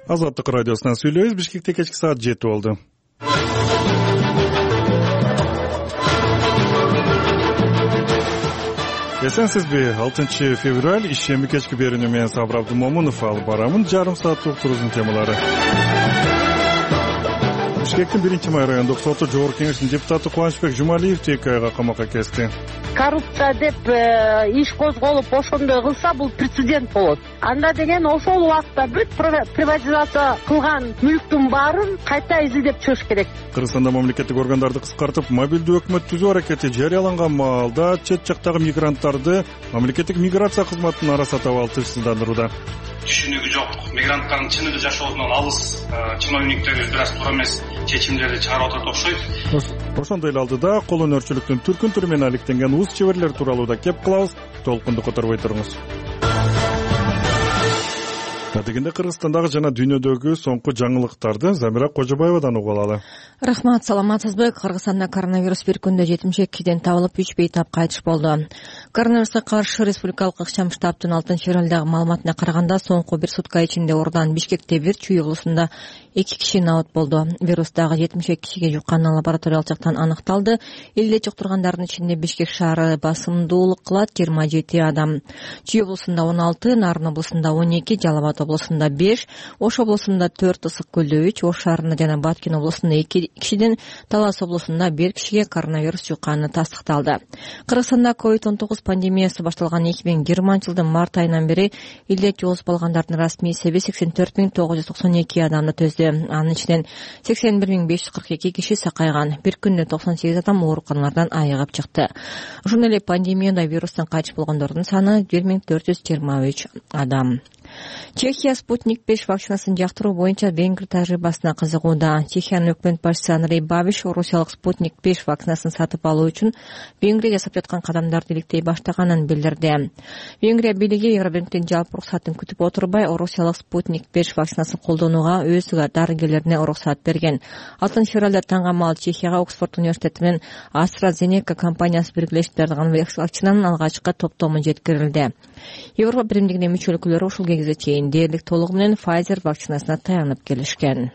Азаттык радиосунан сүйлөйбүз. Бишкекте кечки саат 7 болду. Эсенсизби? 6 февраль ишемби кечки берүүнү менен Сабыр Абдымомунов алып барамын. Жарым сааттык турузун темалары. Бишкектин 1-май райондук соту жогорку кеңештин депутаты Кубанычбек Жумалиевди 2 айга камакка кести. Коррупция деп иш козголуп ошондой кылса бул прецедент болот. Анда деген ошол убакта бүт приватизация кылган мүлктүн баарын кайта изилдеп чыгыш керек. Кыргызстанда мамлекеттик органдарды кыскартып, мобилдүү өкмөт түзүү аракети жарыяланган маалда чет жактагы мигранттарды мамлекеттик миграция кызматынын арасатып алып тынчсыздандырууда. Түшүнүгү жок, мигранттардын чыныгы жашоосунан алыс чиновниктерибиз бир аз туура эмес чечимдерди чыгарып атат окшойт. Ошондой эле алдыда кол өнөрчүлүктүн түркүн түрү менен алектенген уз чеберлер тууралуу да кеп кылабыз. Толкунду которбой туруңуз. Дегенде Кыргызстандагы жана дүйнөдөгү соңку жаңылыктарды Замира Кожобаевадан угуп алалы. Рахмат, саламатсызбы? Кыргызстанда коронавирус бир күндө 72-ден табылып, 3 бейтап кайтыш болду. Коронавирусга каршы республикалык ыкчам штабтын 6-февралдагы маалыматына караганда, соңку бир сутка ичинде Ордан, Бишкекте бир, Чүй облусунда 2 киши набат болду. Вирус дагы 72 кишиге жукканы лабораториялык жактан аныкталды. Элде жуктургандардын ичинде Бишкек шаары басымдуулук кылат, 27 адам. Чүй облусунда 16, Нарын облусунда 12, Жалал Абад облусунда 5, Ош облусунда 4, Ысык көлдө 3, Ош шаарында жана Баткен облусунда 2 кишиден, Талас облусунда 1 кишиге коронавирус жукканы тастыкталды. Кыргызстанда COVID-19 пандемиясы башталган 2020-жылдын март айынан бери элде жугузуп алгандардын расмий эсеби 84.992 адамды төздү. Анын ичинен 81.542 киши сакайган. Бир күндө 98 адам ооруканалардан айыгып чыкты. Ошондой эле пандемияда вирустан кайтыш болгондордун саны 1423 адам. Чехия Спутник 5 вакцинасын жактыруу боюнча Венгрия тажрыйбасына кызыгууда. Чехиянын өкмөт башчысы Андрей Бабиш орусиялык Спутник 5 вакцинасын сатып алуу үчүн Венгрия жасап жаткан кадамдарды иликтей баштаганын билдирди. Венгрия бийлиги Евробанктин жалпы уруксатын күтүп отурбай, орусиялык Спутник 5 вакцинасын колдонууга өз дарыгерлерине уруксат берген. 6-февралда таңга маал Чехияга Оксфорд университети менен AstraZeneca компаниясы биргелешип даярдаган вакцинанын алгачкы топтому жеткирилди. Европа биримдигинин мүчө өлкөлөрү ушул кезге чейин дээрлик толугу менен Pfizer вакцинасына таянып келишкен.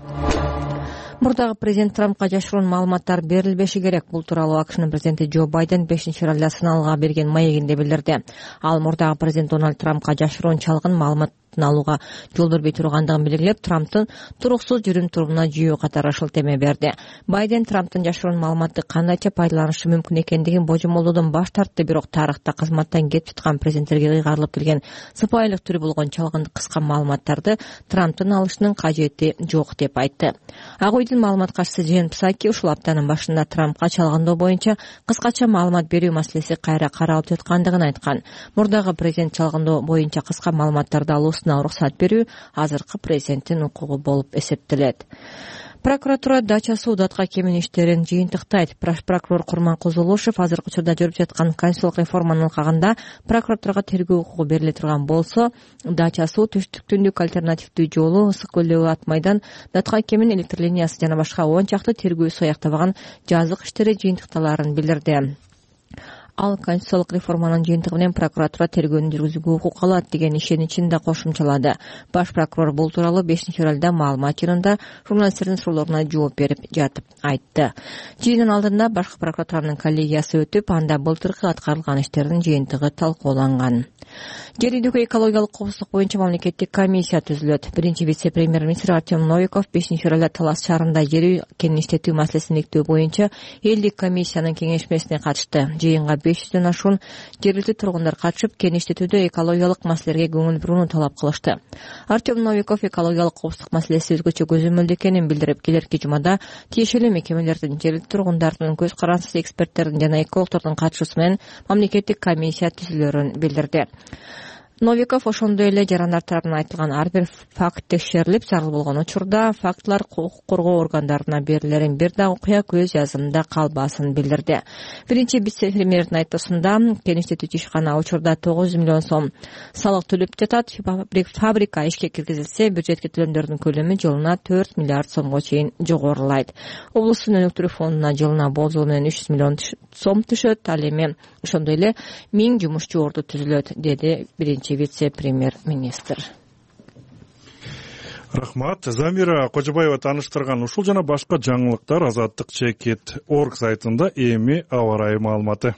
Мурдагы президент Трампка жашыруун маалыматтар берилбеши керек. Бул тууралуу АКШнын президенти Джо Байден 5-февралда сыналга берген маегинде билдирди. Ал мурдагы президент Дональд Трампка жашыруун чалгын маалымат алууга жол бербей тургандыгын белгилеп, Трамптын туруксуз жүрүм-турумуна жүйөө катары шылтеме берди. Байден Трамптын жашыруун маалыматты кандайча пайдаланышы мүмкүн экендигин божомолдоодон баш тартты, бирок тарыхта кызматтан кетип жаткан президенттерге ыйгарылып келген сыпайылык түрү болгон чалгын кыска маалыматтарды Трамптын алышынын кажети жок деп айтты. Ак үйдүн маалымат катчысы Джен Псаки ушул аптанын башында Трампка чалгындоо боюнча кыскача маалымат берүү маселеси кайра каралып жаткандыгын айткан. Мурдагы президент чалгындоо боюнча кыска маалыматтарды алуу уруксат берүү азыркы президенттин укугу болуп эсептелет. Прокуратура Дача суу датка кемин иштерин жыйынтыктайт. Прокурор Курман Кузулушев азыркы учурда жүрүп жаткан конституциялык реформанын ылкагында прокуратурага тергөө укугу бериле турган болсо, Дача суу түштүк-түндүк альтернативдүү жолу, Ысык көлдөгү Атмайдан датка кемин электр линиясы жана башка 10 чакты тергөөсү аяктабаган жазык иштери жыйынтыкталарын билдирди. Ал конституциялык реформанын жыйынтыгы менен прокуратура тергөөнү жүргүзүүгө укук алат деген ишеничин да кошумчалады. Баш прокурор бул тууралуу 5-февралда маалымат жыйынында журналисттердин сурооруна жооп берип жатып айтты. Жыйындын алдында башкы прокуратуранын коллегиясы өтүп, анда былтыркы аткарылган иштердин жыйынтыгы талкууланган. Жер үйдөгү экологиялык коопсуздук боюнча мамлекеттик комиссия түзүлөт. Биринчи вице-премьер-министр Артем Новиков 5-февралда Талас шаарында жер үй кен иштетүү маселесин иликтөө боюнча элдик комиссиянын кеңешмесине катышты. Жыйынга 500дөн ашуун жергиликтүү тургундар катышып, кен иштетүүдө экологиялык маселелерге көңүл бурууну талап кылышты. Артем Новиков экологиялык коопсуздук маселеси өзгөчө көзөмөлдүү экенин билдирип, келерки жумада тиешелүү мекемелердин, жергиликтүү тургундардын, көз карансыз эксперттердин жана экологдордун катышуусу менен мамлекеттик комиссия түзүлөрүн билдирди. Новиков ошондой эле жарандар тарабынан айтылган ар бир факт текшерилип, зарыл болгон учурда фактылар укук коргоо органдарына берилерин, бир дагы окуя көз жазымында калбасын билдирди. Биринчи вице-премьердин айтуусунда кен иштетүүчү ишкана учурда 900 миллион сом салык төлөп жатат. Фабрика ишке киргизилсе, бюджетке төлөмдөрдүн көлөмү жылына 4 миллиард сомго чейин жогорулайт. Облустун өнүктүрүү фондуна жылына болжол менен 300 миллион сом түшөт. Ал эми ошондой эле 1000 жумушчу орду түзүлөт, деди биринчи вице-премьер-министр. Рахмат. Замира Кожобаева тааныштырган ушул жана башка жаңылыктар Азаттык.org сайтында эми аба ырайы маалыматы.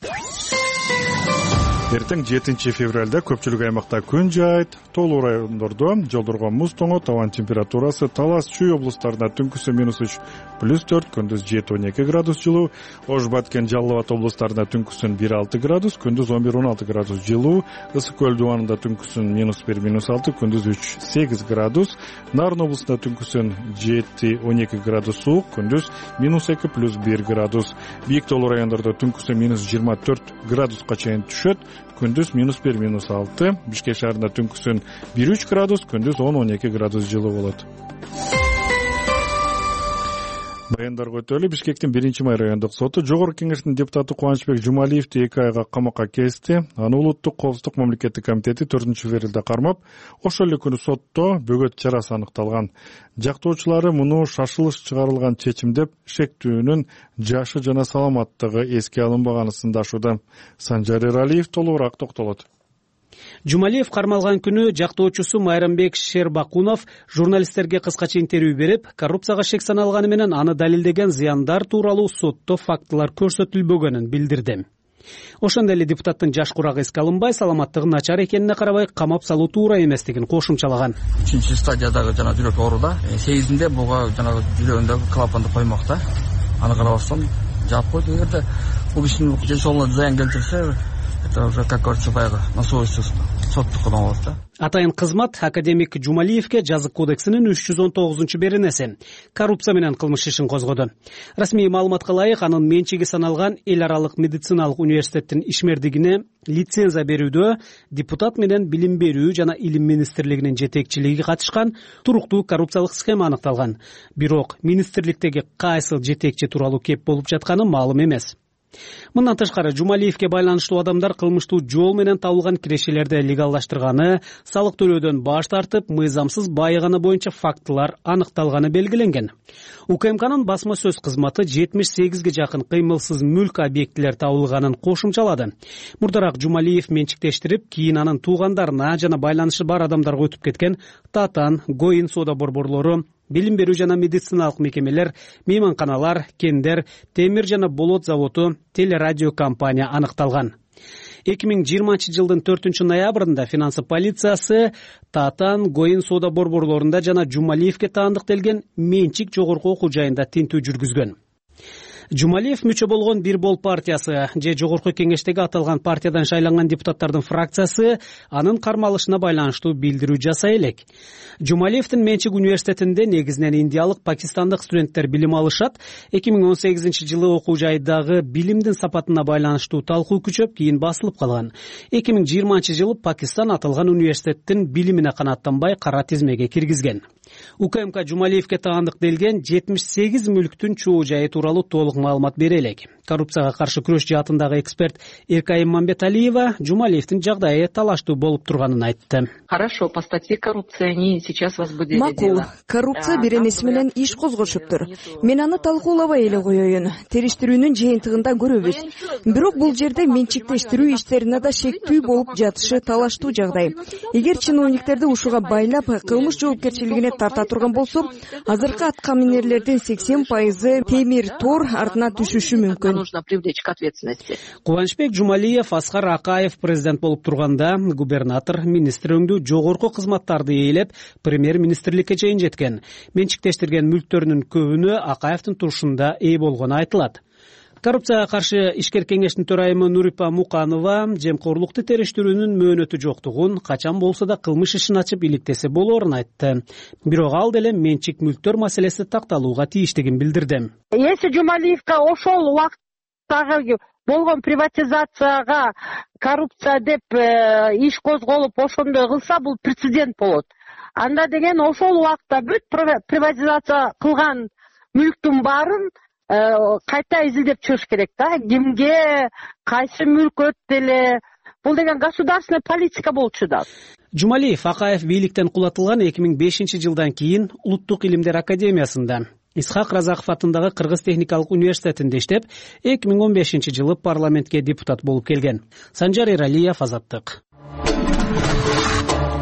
Эртең 7 февралда көпчүлүк аймакта күн жаайт, тоолуу райондордо жолдорго муз тоңот, абанын температурасы Талас, Чүй облустарында түнкүсү -3, +4, күндүз 7-12 градус жылуу, Ош, Баткен, Жалал Абад облустарында түнкүсүн 1-6 градус, күндүз 11-16 градус жылуу, Ысык көл дубанында түнкүсүн -1, -6, күндүз 3-8 градус, Нарын облусунда түнкүсүн 7-12 градус суук, күндүз -2, +1 градус, бийик тоолуу райондордо түнкүсүн -24 градуска чейин түшөт, күндүз -1, -6, Бишкек шаарында түнкүсүн 1-3 градус, күндүз 10-12 градус жылуу болот. Баяндарга өтөлү. Бишкектин 1-май райондук соту Жогорку Кеңештин депутаты Кубанычбек Жумалиевди 2 айга камакка кести. Аны Улуттук коопсуздук мамлекеттик комитети 4-февралда кармап, ошол эле күнү сотто бөгөт чарасы аныкталган. Жактоочулары муну шашылыш чыгарылган чечим деп, шектүүнүн жашы жана саламаттыгы эске алынбаганын сындашууда. Санжар Эралиев толугураак токтолот. Жумалиев кармалган күнү жактоочусу Майрамбек Шербакунов журналисттерге кыскача интервью берип, коррупцияга шек саналганы менен аны далилдеген зыяндар тууралуу сотто фактылар көрсөтүлбөгөнүн билдирди. Ошондой эле депутаттын жаш курагы эске алынбай, саламаттыгы начар экенине карабай камап салуу туура эместигин кошумчалаган. 3-стадиядагы жана жүрөк ооруда, 8-inde буга жанагы жүрөгүндөгү клапанды коймокта. Аны карабастан жаап койду. Эгерде бул кишинин жашоолуна зыян келтирсе, это уже, как говорится, на совести соттук болот да. Атайын кызмат академик Жумалиевке жазык кодексинин 319-беренеси коррупция менен кылмыш ишин козгоду. Расмий маалыматка ылайык, анын менчиги саналган Эл аралык медициналык университеттин ишмердигине лицензия берүүдө депутат менен Билим берүү жана Илим министрлигинин жетекчилиги катышкан туруктуу коррупциялык схема аныкталган. Бирок министрликтеги кайсы жетекчи тууралуу кеп болуп жатканы маалым эмес. Мындан тышкары Жумалиевке байланыштуу адамдар кылмыштуу жол менен табылган кирешелерди легалдаштырганы, салык төлөөдөн баш тартып, мыйзамсыз байыганы боюнча фактылар аныкталганы белгиленген. УКМКнын басма сөз кызматы 78ге жакын кыймылсыз мүлк объектилер табылганын кошумчалады. Мурдараак Жумалиев менчиктештирип, кийин анын туугандарына жана байланышы бар адамдарга өтүп кеткен Татан, Гоин соода борборлору, Билим берүү жана медициналык мекемелер, мейманканалар, кендер, темир жана болот заводу, телерадио компания аныкталган. 2020-жылдын 4-ноябрында финансы полициясы Татан, Гоин соода борборлорунда жана Жумалиевке таандыктелген менчик жогорку окуу жайында тинтүү жүргүзгөн. Жумалиев мүчө болгон Бир бол партиясы же Жогорку Кеңештеги аталган партиядан шайланган депутаттардын фракциясы анын кармалышына байланыштуу билдирүү жасай элек. Жумалиевдин менчик университетинде негизинен индиялык, пакистандык студенттер билим алышат. 2018-жылы окуу жайдагы билимдин сапатына байланыштуу талкуу күчөп, кийин басылып калган. 2020-жылы Пакистан аталган университеттин билимине канааттанбай кара тизмеге киргизген. УКМК Жумалиевке таандыктелген 78 мүлктүн чоо жайы тууралуу толук маалымат бере элек. Коррупцияга каршы күрөш жаатындагы эксперт Эркайым Мамбеталиева Жумалиевдин жагдайы талаштуу болуп турганын айтты. Хорошо, по статье коррупция они сейчас возбудили дело. Макул, коррупция беренеси менен иш козгошуптур. Мен аны талкуулабай эле коеюн. Териштирүүнүн жыйынтыгында көрөбүз. Бирок бул жерде менчиктештирүү иштерине да шектүү болуп жатышы талаштуу жагдай. Эгер чиновниктерди ушуга байлап кылмыш жоопкерчилигине тарта турган болсо, азыркы аткаминерлердин 80% темир тор артына түшүшү мүмкүн. Нужно привлечь к ответственности. Кубанычбек Жумалиев Аскар Акаев президент болуп турганда губернатор министр өңдүү жогорку кызматтарды ээлеп премьер-министрликке чейин жеткен. Менчиктештирген мүлктөрүнүн көбүнө Акаевдин турушунда ээ болгону айтылат. Коррупцияга каршы ишкер кеңештин төрайымы Нурипа Муканова жемкорлукту териштирүүнүн мөөнөтү жоктугун, качан болсо да кылмыш ишин ачып иликтесе болоорун айтты. Бирок ал деле менчик мүлктөр маселеси такталууга тийиштигин билдирди. Если Жумалиевка ошол убакыттагы болгон приватизацияга коррупция деп иш козголуп ошондой кылса, бул прецедент болот. Анда деген ошол убакта бүт приватизация кылган мүлктүн баарын кайта изилдеп чыгыш керек да. Кимге кайсы мүлк өттү эле. Бул деген государственный политика болчу да. Жумалиев Акаев бийликтен кулатылган 2005-жылдан кийин Улуттук илимдер академиясында, Исхак Разаков атындагы Кыргыз техникалык университетинде иштеп, 2015-жылы парламентке депутат болуп келген. Санжар Эралиев, Азаттык.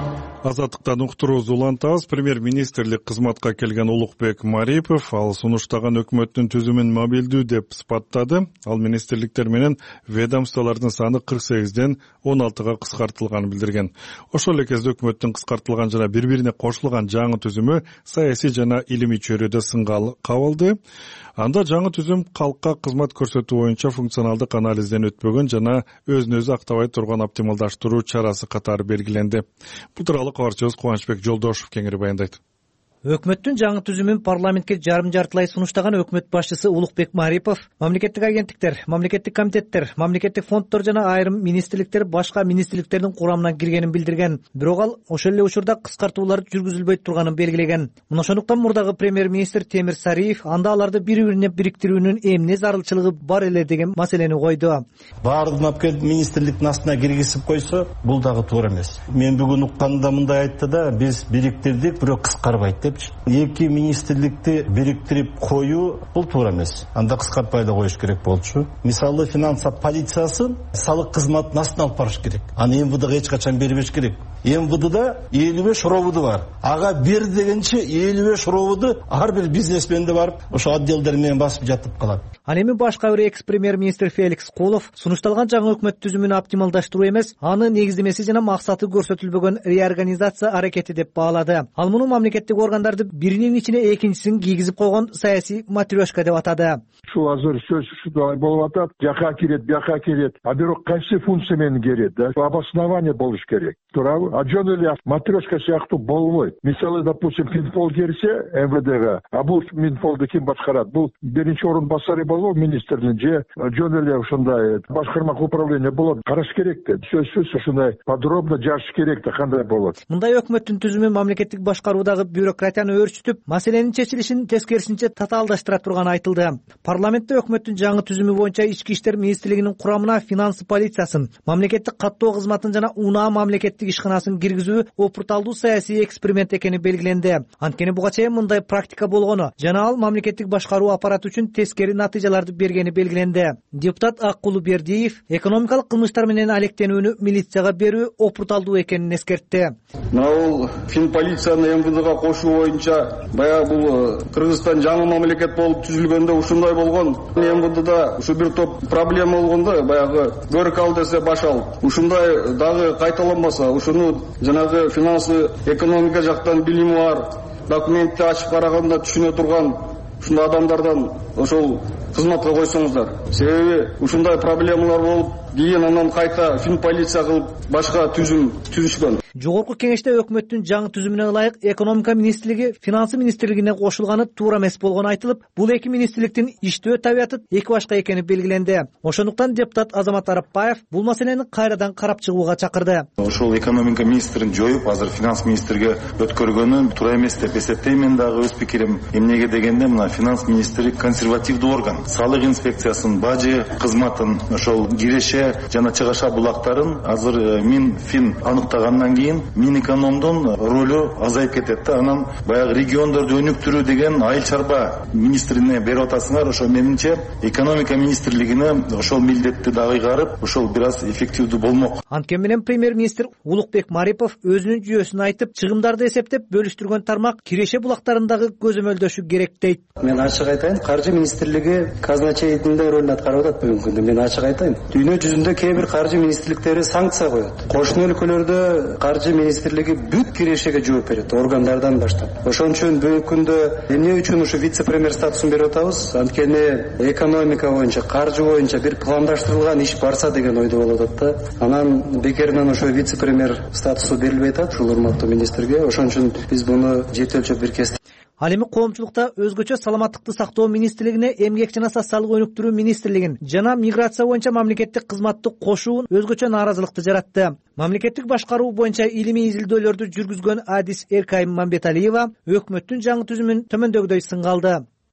Азаттыктан уктуруубузду улантабыз. Премьер-министрлик кызматка келген Улукбек Марипов ал сунуштаган өкмөттүн түзүмүн мобилдүү деп сыпаттады. Ал министрликтер менен ведомстволордун саны 48ден 16га кыскартылганын билдирген. Ошол эле кезде өкмөттүн кыскартылган жана бири-бирине кошулган жаңы түзүмү саясий жана илимий чөйрөдө сынга кабылды. Анда жаңы түзүм калкка кызмат көрсөтүү боюнча функционалдык анализден өтпөгөн жана өзүн өзү актабай турган оптималдаштыруу чарасы катары белгиленди. Бул тууралуу кабарчыбыз Кубанычбек Жолдошов кеңири баяндайт. Өкмөттүн жаңы түзүмүн парламентке жарым жартылай сунуштаган өкмөт башчысы Улукбек Марипов мамлекеттик агенттиктер, мамлекеттик комитеттер, мамлекеттик фонддор жана айрым министрликтер башка министрликтердин курамына киргенин билдирген. Бирок ал ошол эле учурда кыскартуулар жүргүзүлбөй турганын белгилеген. Мына ошондуктан мурдагы премьер-министр Темир Сариев анда аларды бири-бирине бириктирүүнүн эмне зарылчылыгы бар эле деген маселени койду. Баардыгын алып келип министрликтин астына киргизип койсо, бул дагы туура эмес. Мен бүгүн укканда мындай айтты да, биз бириктирдик, бирок кыскарбайт деп. Эки министрликти бириктирип коюу бул туура эмес. Анда кыскартпай да коюш керек болчу. Мисалы финансы полициясын салык кызматынын астына алып барыш керек. Аны МВДга эч качан бербеш керек. МВДда 55 робуду бар. Ага бер дегенче 55 робуду ар бир бизнесменде барып, ошо отделдер менен басып жатып калат. Ал эми башка бир экс-премьер-министр Феликс Кулов сунушталган жаңы өкмөт түзүмүн оптималдаштыруу эмес, аны негиздемеси жана максаты көрсөтүлбөгөн реорганизация аракети деп баалады. Ал муну мамлекеттик органдарды биринин ичине экинчисин кийгизип койгон саясий матрешка деп атады. Ушул азыр сөз ушундай болуп атат, жака кирет, бияка кирет. А бирок кайсы функция менен кирет да? Обоснование болуш керек. Туурабы? А жөн эле матрешка сыяктуу болбойт. Мисалы, допустим, Минфол кирсе МВДга, а бул Минфолду ким башкарат? Бул биринчи орун басары болобу министрдин же жөн эле ушундай башкармак управление болот. Караш керек да. Сөзсүз ушундай подробно жазыш керек да, кандай болот. Мындай өкмөттүн түзүмү мамлекеттик башкаруудагы бюрократияны өрчүтүп, маселенин чечилишин тескерисинче татаалдаштыра турганы айтылды. Парламентте өкмөттүн жаңы түзүмү боюнча ички иштер министрлигинин курамына финансы полициясын, мамлекеттик каттоо кызматын жана унаа мамлекеттик ишканасын киргизүү опурталдуу саясий эксперимент экени белгиленди. Анткени буга чейин мындай практика болгону жана ал мамлекеттик башкаруу аппараты үчүн тескери натыйжаларды бергени белгиленди. Депутат Аккулу Бердиев экономикалык кылмыштар менен алектенүүнү милицияга берүү опурталдуу экенин эскертти. Бул Финполицияны МВДга кошуу боюнча баягы бул Кыргызстан жаңы мамлекет болуп түзүлгөндө ушундай болгон. МВДда ушу бир топ проблема болгондо баягы көрүк ал десе баш ал. Ушундай дагы кайталанбаса, ушуну жанагы финансы экономика жактан билими бар, документти ачып караганда түшүнө турган ушундай адамдардан ошол кызматка койсоңуздар. Себеби ушундай проблемалар болуп, кийин анан кайта Финполиция кылып башка түзүм түзүшкөн. Жогорку кеңеште өкмөттүн жаңы түзүмүнө ылайык экономика министрлиги финансы министрлигине кошулганы туура эмес болгону айтылып, бул эки министрликтин иштөө табияты эки башка экени белгиленди. Ошондуктан депутат Азамат Арапбаев бул маселени кайрадан карап чыгууга чакырды. Ошол экономика министрин жоюп, азыр финанс министрге өткөргөнү туура эмес деп эсептейм. Мен дагы өз пикирим эмнеге дегенде, мына финанс министри консервативдүү орган. Салык инспекциясын, бажы кызматын, ошол киреше жана чыгаша булактарын азыр Минфин аныктагандан кийин Минэкономдун ролу азайып кетет да. Анан баягы региондорду өнүктүрүү деген айыл чарба министрине берип атасыңар. Ошо менимче экономика министрлигине ошол милдетти дагы ыйгарып, ошол бир аз эффективдүү болмок. Анткени менен премьер-министр Улукбек Марипов өзүнүн жүйөсүн айтып, чыгымдарды эсептеп бөлүштүргөн тармак киреше булактарындагы көзөмөлдөшү керек дейт. Мен ачык айтайын, каржы министрлиги казначейдин ролун аткарып атат бүгүнкү күндө. Мен ачык айтайын. Дүйнө жүзүндө кээ бир каржы министрликтери санкция коет. Кошуна өлкөлөрдө каржы министрлиги бүт кирешеге жооп берет, органдардан баштап. Ошон үчүн бүгүнкү күндө эмне үчүн ушу вице-премьер статусун берип атабыз? Анткени экономика боюнча, каржы боюнча бир пландаштырылган иш барса деген ойдо болуп атат да. Анан бекеринен ошо вице-премьер статусу берилбей атат ушул урматтуу министрге. Ошон үчүн биз буну жете өлчөп бир кестик. Ал эми коомчулукта өзгөчө саламаттыкты сактоо министрлигине, эмгек жана социалдык өнүктүрүү министрлигин жана миграция боюнча мамлекеттик кызматты кошуу өзгөчө нааразылыкты жаратты. Мамлекеттик башкаруу боюнча илимий изилдөөлөрдү жүргүзгөн адис Эркайым Мамбеталиева өкмөттүн жаңы түзүмүн төмөндөгүдөй сынга алды.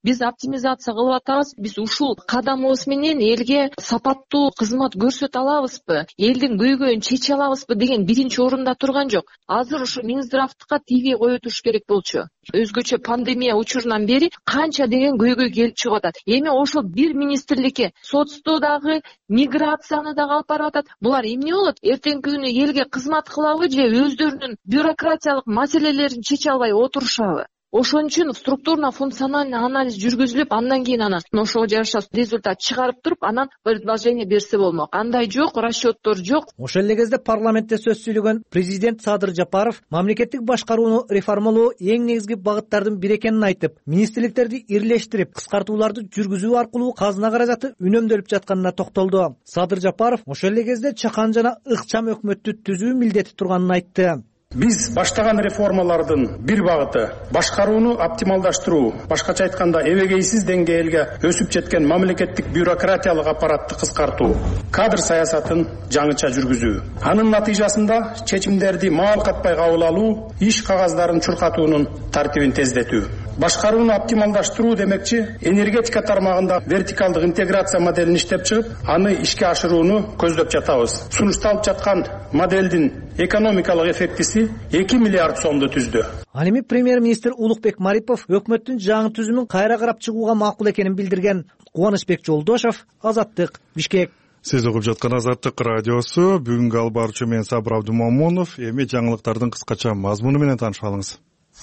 биз оптимизация кылып атабыз. Биз ушул кадамыбыз менен элге сапаттуу кызмат көрсөтө алабызбы, элдин көйгөйүн чече алабызбы деген биринчи орунда турган жок. Азыр ушу Минздравтыкка ТВ кое туруш керек болчу. Өзгөчө пандемия учурунан бери канча деген көйгөй келип чыгып атат. Эми ошол бир министрликке соцту дагы, миграцияны дагы алып барып атат. Булар эмне болот? Эртеңки күнү элге кызмат кылабы же өздөрүнүн бюрократиялык маселелерин чече албай отурушабы? Ошон үчүн структурно функциональный анализ жүргүзүлүп, андан кийин анан ошого жараша результат чыгарып туруп, анан предложение берсе болмок. Андай жок, расчеттор жок. Ошол эле кезде парламентте сөз сүйлөгөн президент Садыр Жапаров мамлекеттик башкарууну реформалоо эң негизги багыттардын бири экенин айтып, министрликтерди ирлештирип, кыскартууларды жүргүзүү аркылуу казына каражаты үнөмдөлүп жатканына токтолду. Садыр Жапаров ошол эле кезде чакан жана ыкчам өкмөттү түзүү милдети турганын айтты. Биз баштаган реформалардын бир багыты башкарууну оптималдаштыруу, башкача айтканда эбегейсиз деңгээлге өсүп жеткен мамлекеттик бюрократиялык аппаратты кыскартуу, кадр саясатын жаңыча жүргүзүү. Анын натыйжасында чечимдерди маалкатпай кабыл алуу, иш кагаздарын чуркатуунун тартибин тездетүү. Башкарууну оптималдаштыруу демекчи, энергетика тармагында вертикалдык интеграция моделин иштеп чыгып, аны ишке ашырууну көздөп жатабыз. Сунушталып жаткан моделдин экономикалык эффектиси 2 миллиард сомду түздү. Ал эми премьер-министр Улукбек Марипов өкмөттүн жаңы түзүмүн кайра карап чыгууга макул экенин билдирген. Кубанычбек Жолдошов, Азаттык, Бишкек. Сиз угуп жаткан Азаттык радиосу. Бүгүнкү алып баруучу мен Сабыр Абдумомунов. Эми жаңылыктардын кыскача мазмуну менен таанышып алыңыз.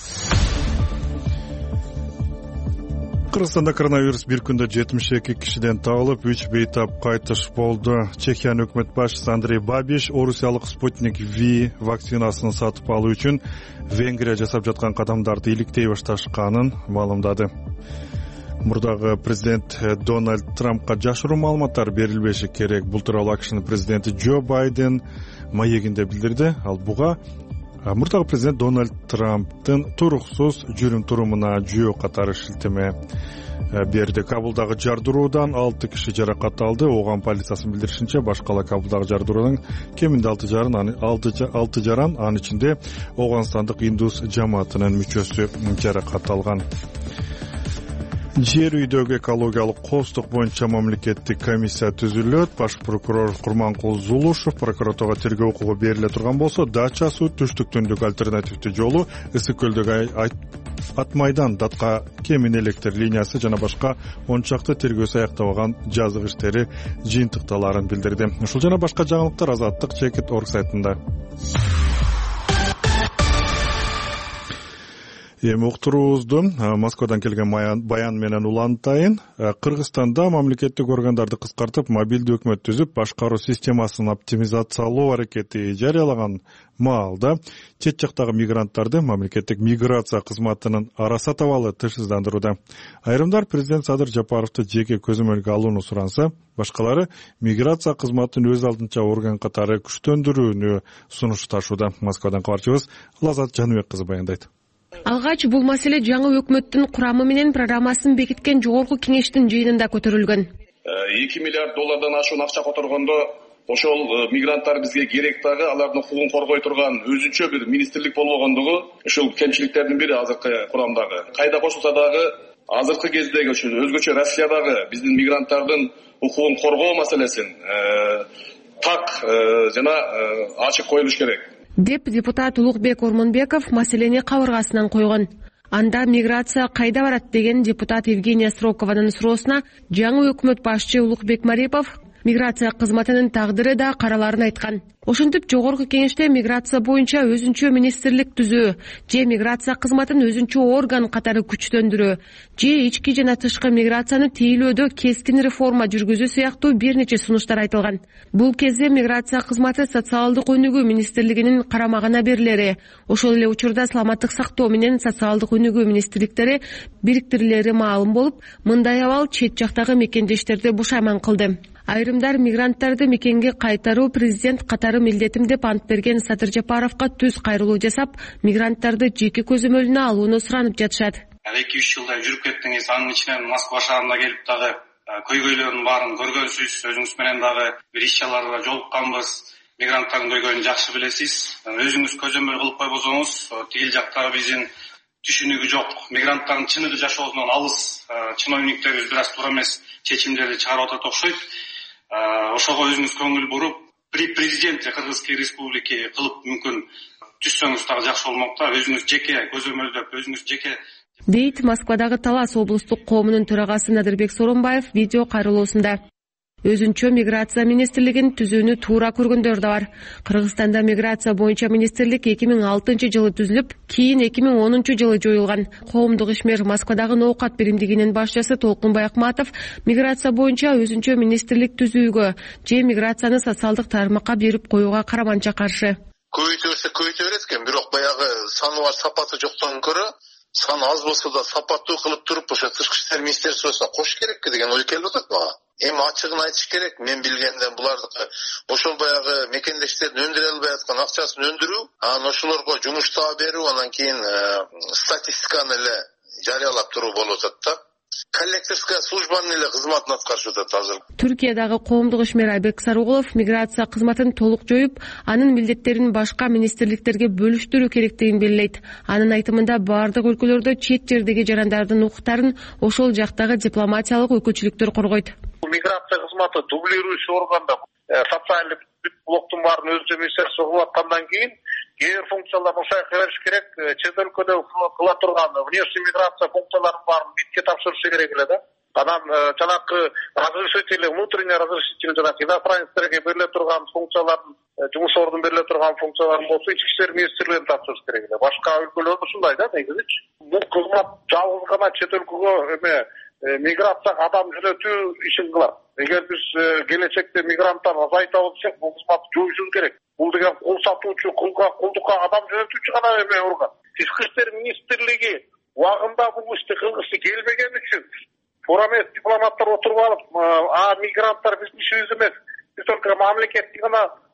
Кыргызстанда коронавирус бир күндө 72 кишиден табылып, 3 бейтап кайтыш болду. Чехиянын өкмөт башчысы Андрей Бабиш орусиялык Спутник V вакцинасын сатып алуу үчүн Венгрия жасап жаткан кадамдарды иликтей башташканын маалымдады. Мурдагы президент Дональд Трампка жашыруу маалыматтар берилбеши керек. Бул тууралуу АКШнын президенти Джо Байден маегинде билдирди. Ал буга мурдагы президент Дональд Трамптын туруксуз жүрүм турумуна жөө катары шилтеме берди. Кабулдагы жардыруудан 6 киши жаракат алды. Ооган полициясынын билдиришинче, башкала Кабулдагы жардыруудан кеминде 6 жаран, анын ичинде Ооганстандык индус жамаатынын мүчөсү жаракат алган. Жер үйдөгү экологиялык коопсуздук боюнча мамлекеттик комиссия түзүлөт. Баш прокурор Курманкул Зулушев прокуратурага тергөө укугу бериле турган болсо, Дача суу түштүк-түндүк альтернативдүү жолу, Ысык көлдөгү Атмайдан датка кемин электр линиясы жана башка 10 чакты тергөөсү аяктабаган жазык иштери жыйынтыкталарын билдирди. Ушул жана башка жаңылыктар Азаттык Чекит.org сайтында. Эми уктуруубузду Москвадан келген баян менен улантайын. Кыргызстанда мамлекеттик органдарды кыскартып, мобилдүү өкмөт түзүп, башкаруу системасын оптимизациялоо аракети жарыялаган маалда чет жактагы мигранттарды мамлекеттик миграция кызматынын араса табалы тышсыздандырууда. Айрымдар президент Садыр Жапаровду жеке көзөмөлгө алууну суранса, башкалары миграция кызматын өз алдынча орган катары күчтөндүрүүнү сунушташууда. Москвадан кабарчыбыз Лазат Жаныбек кызы баяндайт. Алгач бул маселе жаңы өкмөттүн курамы менен программасын бекиткен жогорку кеңештин жыйынында көтөрүлгөн. 2 миллиард доллардан ашуун акча которгондо ошол мигранттар бизге керек дагы, алардын укугун коргой турган өзүнчө бир министрлик болбогондугу ушул кемчиликтердин бири азыркы курамдагы. Кайда кошулса дагы азыркы кездеги ушул өзгөчө Россиядагы биздин мигранттардын укугун коргоо маселесин так жана ачык коюлуш керек деп депутат Улукбек Ормонбеков маселени кабыргасынан койгон. Анда миграция кайда барат деген депутат Евгения Срокованын суроосуна жаңы өкмөт башчы Улукбек Марипов миграция кызматынын тагдыры да караларын айткан. Ошентип жогорку кеңеште миграция боюнча өзүнчө министрлик түзүү, же миграция кызматын өзүнчө орган катары күчтөндүрүү, же ички жана тышкы миграцияны тейлөөдө кескин реформа жүргүзүү сыяктуу бир нече сунуштар айтылган. Бул кезде миграция кызматы социалдык өнүгүү министрлигинин карамагына берилери, ошол эле учурда саламаттык сактоо менен социалдык өнүгүү министрликтери бириктирилери маалым болуп, мындай абал чет жактагы мекендештерди бушайман кылды. Айрымдар мигранттарды мекенге кайтаруу президент катары милдетим деп ант берген Садыр Жапаровго түз кайрылуу жасап, мигранттарды жеке көзөмөлүнө алууну суранып жатышат. 2-3 жылдай жүрүп кеттиңиз, анын ичинен Москва шаарына келип дагы көйгөйлөрдүн баарын көргөнсүз, өзүңүз менен дагы бир иш-чараларга жолукканбыз. Мигранттардын көйгөйүн жакшы билесиз. Өзүңүз көзөмөл кылып койбосоңуз, тигил жактагы биздин түшүнүгү жок, мигранттардын чыныгы жашоосунан алыс чиновниктерибиз бир аз туура эмес чечимдерди чыгарып атат окшойт. Ошого өзүңүз көңүл буруп, президент Кыргызской республики кылып мүмкүн түшсөңүз дагы жакшы болмок да. Өзүңүз жеке көзөмөлдөп, өзүңүз жеке дейт Москвадагы Талас облустук коомунун төрагасы Надырбек Сооронбаев видео кайрылуусунда. Өзүнчө миграция министрлигин түзүүнү туура көргөндөр да бар. Кыргызстанда миграция боюнча министрлик 2006-жылы түзүлүп, кийин 2010-жылы жоюлган. Коомдук ишмер Москвадагы ноокат биримдигинин башчысы Толкунбай Акматов миграция боюнча өзүнчө министрлик түзүүгө же миграцияны социалдык тармакка берип коюуга караманча каршы. Көбөйтө берет экен, бирок баягы саны бар, сапаты жоктон көрө саны аз болсо да сапаттуу кылып туруп, ошо тышкы иштер министрлигине кош керекпи деген ой келип атат мага. Эми ачыгын айтыш керек, мен билгенден булардыкы ошол баягы мекендештердин өндүрө албай аткан акчасын өндүрүү, анан ошолорго жумуш таап берүү, анан кийин статистиканы эле жарыялап туруу болуп атат да. Коллекторская службанын эле кызматын аткарышып атат азыр. Түркиядагы коомдук ишмер Айбек Сарыгулов миграция кызматын толук жоюп, анын милдеттерин башка министрликтерге бөлүштүрүү керектигин белгилейт. Анын айтымында бардык өлкөлөрдө чет жердеги жарандардын укуктарын ошол жактагы дипломатиялык өкүлчүлүктөр коргойт. Миграция кызматы дублирующий органда социальный блоктун баарын өзү министрликте кылып аткандан кийин кээ бир функцияларды ошол жака бериш керек. Чет өлкөдө кыла турган внешний миграция функцияларын баарын битке тапшырышы керек эле да. Анан жанакы разрешитель, внутренний разрешитель жанакы иностранецтерге бериле турган функциялардын, жумуш ордун бериле турган функцияларын болсо ички иштер министрлигине тапшырыш керек эле. Башка өлкөлөрдө ушундай да негизичи. Бул кызмат жалгыз гана чет өлкөгө миграция адам жөнөтүү ишин кылат. Эгер биз келечекте мигранттар азайтабыз десек, бул кызматты жоюшубуз керек. Бул деген кул сатуучу, кулдукка адам жөнөтүүчү гана орган. Тышкы иштер министрлиги убагында бул ишти кылгысы келбеген үчүн туура эмес дипломаттар отуруп алып, мигранттар биздин ишибиз эмес, биз только мамлекетти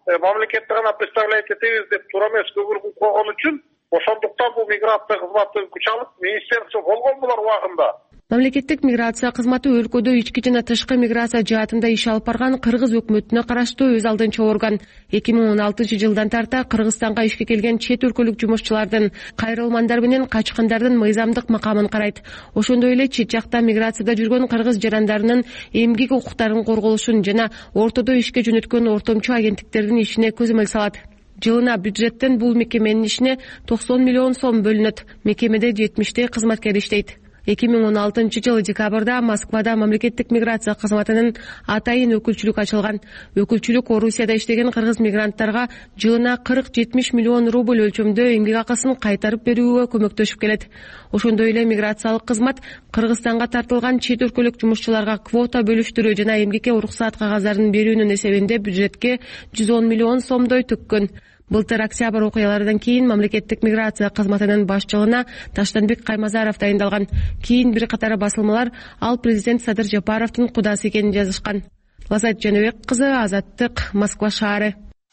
гана представлять этебиз деп туура эмес көңүл койгон үчүн, ошондуктан бул миграция кызматы күч алып, министерство болгон булар убагында. Мамлекеттик миграция кызматы өлкөдө ички жана тышкы миграция жаатында иш алып барган Кыргыз өкмөтүнө караштуу өз алдынча орган. 2016-жылдан тарта Кыргызстанга ишке келген чет өлкөлүк жумушчулардын, кайрылмандар менен качкындардын мыйзамдык макамын карайт. Ошондой эле чет жакта миграцияда жүргөн кыргыз жарандарынын эмгек укуктарын корголушун жана ортодо ишке жөнөткөн ортомчу агенттиктердин ишине көзөмөл салат. Жылына бюджеттен бул мекеменин ишине 90 миллион сом бөлүнөт. Мекемеде 70 кызматкер иштейт. 2016-жылы декабрда Москвада мамлекеттик миграция кызматынын атайын өкүлчүлүк ачылган. Өкүлчүлүк Орусияда иштеген кыргыз мигранттарга жылына 40-70 миллион рубль өлчөмдө эмгек акысын кайтарып берүүгө көмөктөшүп келет. Ошондой эле миграциялык кызмат Кыргызстанга тартылган чет өлкөлүк жумушчуларга квота бөлүштүрүү жана эмгекке уруксаат кагаздарын берүүнүн эсебинде бюджетке 110 миллион сомдой төккөн. Былтыр октябрь окуяларынан кийин мамлекеттик миграция кызматынын башчылыгына Таштанбек Каймазаров дайындалган. Кийин бир катар басылмалар ал президент Садыр Жапаровдун кудасы экенин жазышкан. Лазат Жаныбек кызы, Азаттык, Москва шаары.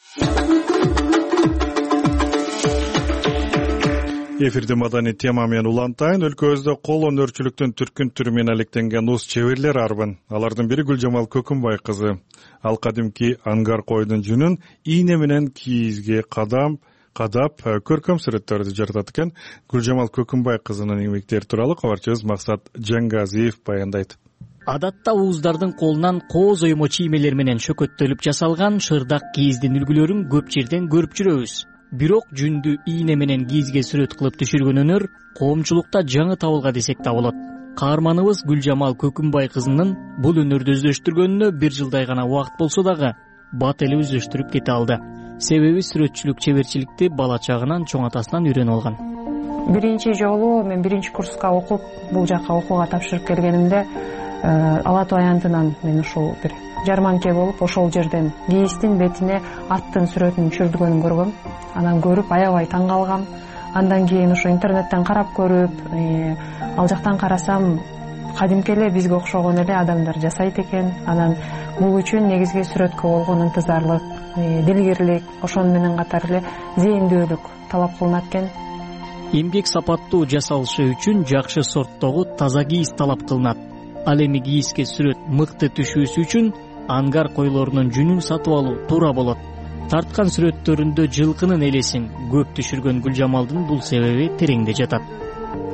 Эфирде маданий тема менен улантайын. Өлкөбүздө кол өнөрчүлүктүн түркүн түрү менен алектенген уз чеберлер арбын. Алардын бири Гүлжамал Көкүмбай кызы. Ал кадимки ангар койдун жүнүн ийне менен кийизге кадап көркөм сүрөттөрдү жаратат экен. Гүлжамал Көкүмбай кызынын эмгектери тууралуу кабарчыбыз Максат Жангазиев баяндайт. Адатта ууздардын колунан кооз оймо чиймелер менен шөкөттөлүп жасалган шырдак кийиздин үлгүлөрүн көп жерден көрүп жүрөбүз. Бирок жүндү ийне менен кийизге сүрөт кылып түшүргөн өнөр коомчулукта жаңы табылга десек да болот. Каарманыбыз Гүлжамал Көкүмбай кызынын бул өнөрдү өздөштүргөнүнө 1 жылдай гана убакыт болсо дагы бат эле өздөштүрүп кете алды. Себеби сүрөтчүлүк чеберчиликти бала чагынан чоң атасынан үйрөнүп алган. Биринчи жолу мен 1-курска окуп бул жака окууга тапшырып келгенимде Ала Тоо аянтынан мен ушул бир жарманке болуп ошол жерден кийиздин бетине аттын сүрөтүн түшүрдүгөнүн көргөм. Анан көрүп аябай таң калгам. Андан кийин ошо интернеттен карап көрүп, ал жактан карасам кадимки эле бизге окшогон эле адамдар жасайт экен. Анан бул үчүн негизги сүрөткө болгон ынтызарлык, дилгирлик, ошону менен катар эле зээндүүлүк талап кылынат экен. Эмгек сапаттуу жасалышы үчүн жакшы сорттогу таза кийиз талап кылынат. Ал эми кийизге сүрөт мыкты түшүүсү үчүн ангар койлорунун жүнүн сатып алуу туура болот. Тарткан сүрөттөрүндө жылкынын элесин көп түшүргөн Гүлжамалдын бул себеби тереңде жатат.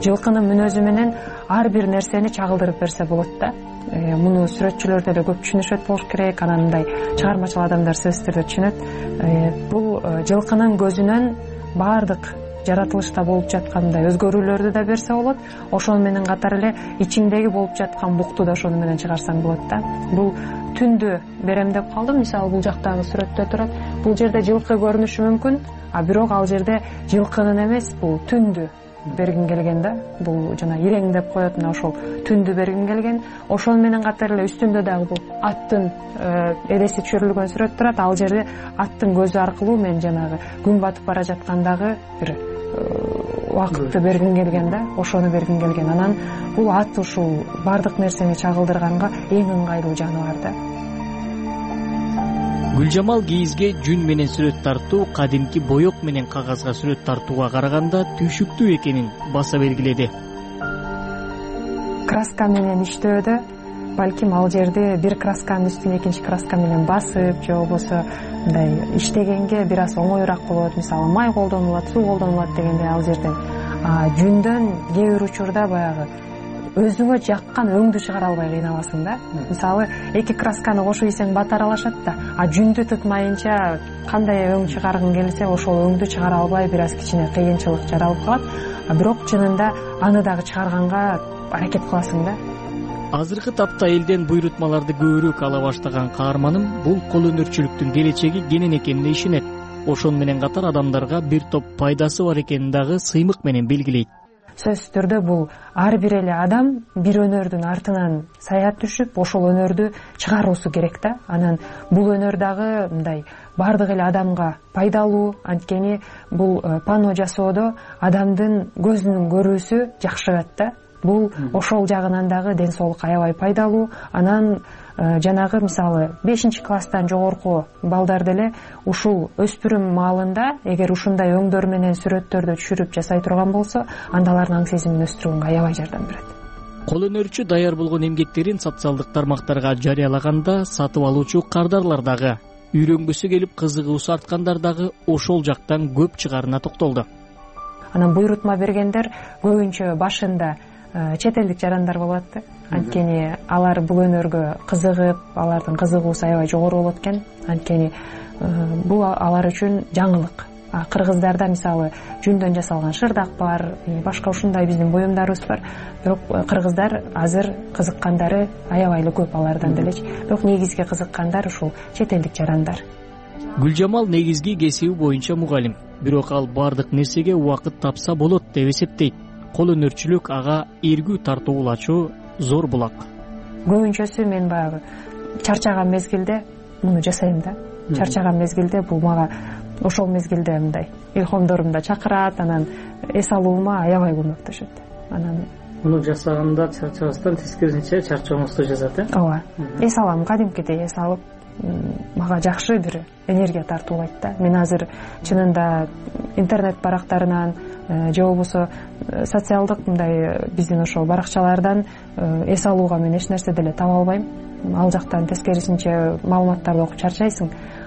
жылкынын мүнөзү менен ар бир нерсени чагылдырып берсе болот да. Муну сүрөтчүлөр деле көп түшүнүшөт болуш керек, анан мындай чыгармачыл адамдар сөзсүз түрдө түшүнөт. Бул жылкынын көзүнөн баардык жаратылышта болуп жаткан мындай өзгөрүүлөрдү да берсе болот, ошону менен катар эле ичиңдеги болуп жаткан букту да ошону менен чыгарсаң болот да. Бул түндү берем деп калдым, мисалы бул жактагы сүрөттө турат. Бул жерде жылкы көрүнүшү мүмкүн, а бирок ал жерде жылкынын эмес, бул түндү бергин келген да. Бул жана ирең деп коет, мына ошол түндү бергин келген. Ошону менен катар эле үстүндө дагы бул аттын эреси түшүрүлгөн сүрөт турат. Ал жерде аттын көзү аркылуу мен жанагы күн батып бара жаткандагы бир убакытты бергин келген да, ошону бергин келген. Анан бул ат ушул баардык нерсени чагылдырганга эң ыңгайлуу жаныбар да. Гүлжамал кийизге жүн менен сүрөт тартуу кадимки боек менен кагазга сүрөт тартууга караганда түйшүктүү экенин баса белгиледи. Краска менен иштөөдө балким ал жерде бир красканын үстүнө экинчи краска менен басып же болбосо мындай иштегенге бир аз оңоюраак болот. Мисалы май колдонулат, суу колдонулат дегенде ал жерден. Жүндөн кээ бир учурда баягы өзүңө жаккан өңдү чыгара албай кыйналасың да. Мисалы эки красканы кошуп ийсең бат аралашат да, а жүндү тытмайынча кандай өң чыгаргың келсе ошол өңдү чыгара албай бир аз кичине кыйынчылык жаралып калат. Бирок чынында аны дагы чыгарганга аракет кыласың да. Азыркы тапта элден буйрутмаларды көбүрөөк ала баштаган каарманым бул кол өнөрчүлүктүн келечеги кенен экенине ишенет. Ошону менен катар адамдарга бир топ пайдасы бар экенин дагы сыймык менен белгилейт. Сөзсүз түрдө бул ар бир эле адам бир өнөрдүн артынан саят түшүп, ошол өнөрдү чыгаруусу керек да. Анан бул өнөр дагы мындай баардык эле адамга пайдалуу, анткени бул панно жасоодо адамдын көзүнүн көрүүсү жакшырат да. Бул ошол жагынан дагы ден соолукка аябай пайдалуу. Анан жанагы мисалы 5-класстан жогорку балдар деле ушул өспүрүм маалында эгер ушундай өңдөр менен сүрөттөрдү түшүрүп жасай турган болсо, анда алардын аң сезимин өстүрүүгө аябай жардам берет. Кол өнөрчү даяр болгон эмгектерин социалдык тармактарга жарыялаганда сатып алуучу кардарлар дагы, үйрөнгүсү келип кызыгуусу арткандар дагы ошол жактан көп чыгарына токтолду. Анан буйрутма бергендер көбүнчө башында чет элдик жарандар болот да. Анткени алар бул өнөргө кызыгып, алардын кызыгуусу аябай жогору болот экен. Анткени бул алар үчүн жаңылык. Кыргыздарда мисалы жүндөн жасалган шырдак бар, башка ушундай биздин буюмдарыбыз бар. Бирок кыргыздар азыр кызыккандары аябай эле көп алардан делечи. Бирок негизги кызыккандар ушул чет элдик жарандар. Гүлжамал негизги кесиби боюнча мугалим. Бирок ал баардык нерсеге убакыт тапса болот деп эсептейт. Кол өнөрчүлүк ага эргүү тартуулачу зор булак. Көбүнчөсү мен баягы чарчаган мезгилде муну жасайм да. Чарчаган мезгилде бул мага ошол мезгилде мындай илхомдорумда чакырат, анан эс алуума аябай көмөктөшөт. Анан муну жасаганда чарчабастан тескерисинче чарчооңузду жазат э? Ооба. Эс алам, кадимкидей эс алып, мага жакшы бир энергия тартуулайт да. Мен азыр чынында интернет барактарынан же болбосо социалдык мындай биздин ошол баракчалардан эс алууга мен эч нерсе деле таба албайм. Ал жактан тескерисинче маалыматтарды окуп чарчайсың.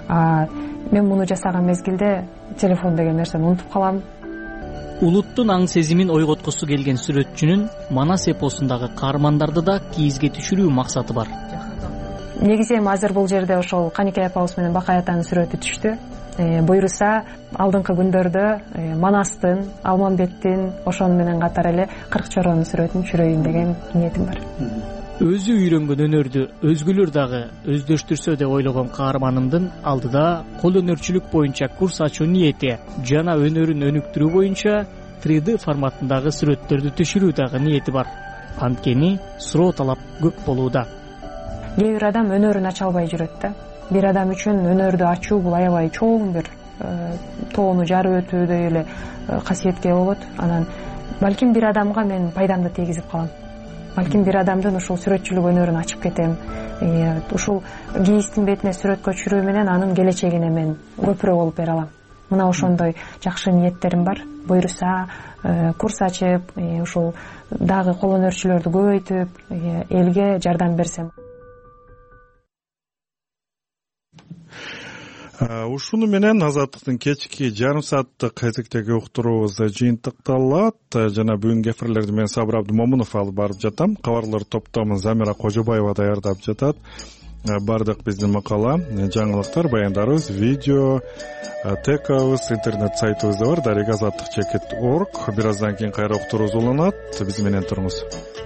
Мен муну жасаган мезгилде телефон деген нерсени унутуп калам. Улуттун аң сезимин ойготкусу келген сүрөтчүнүн Манас эпосундагы каармандарды да кийизге түшүрүү максаты бар. Негизи эми азыр бул жерде ошол Каникей апабыз менен Бакай атанын сүрөтү түштү. Буйруса алдыңкы күндөрдө Манастын, Алмамбеттин, ошону менен катар эле Кыркчоронун сүрөтүн түшүрөйүн деген ниетим бар. Өзү үйрөнгөн өнөрдү өзгөлөр дагы өздөштүрсө деп ойлогон каарманымдын алдыда кол өнөрчүлүк боюнча курс ачуу ниети жана өнөрүн өнүктүрүү боюнча 3D форматындагы сүрөттөрдү түшүрүү дагы ниети бар. Анткени суроо талап көп болууда. Кээ бир адам өнөрүн ача албай жүрөт да. Бир адам үчүн өнөрдү ачуу бул аябай чоң бир тоону жарып өтүүдөй эле касиетке болот. Анан балким бир адамга мен пайдамды тийгизип калам. Балким бир адамдын ушул сүрөтчүлүк өнөрүн ачып кетем. Ушул кийиздин бетине сүрөткө түшүрүү менен анын келечегине мен көпүрө болуп бере алам. Мына ошондой жакшы ниеттерим бар. Буйруса курс ачып, ушул дагы кол өнөрчүлөрдү көбөйтүп, элге жардам берсем. Ушуну менен Азаттыктын кечки жарым сааттык кезектеги уктуруубуз жыйынтыкталат. Жана бүгүнкү эфирлерди мен Сабыр Абдымомунов алып барып жатам. Кабарлар топтомун Замира Кожобаева даярдап жатат. Бардык биздин макала, жаңылыктар, баяндарыбыз, видео, текабыз, интернет сайтыбызда бар, darigazаттык.org. Бир аздан кийин кайра уктуруубуз уланат. Биз менен туруңуз.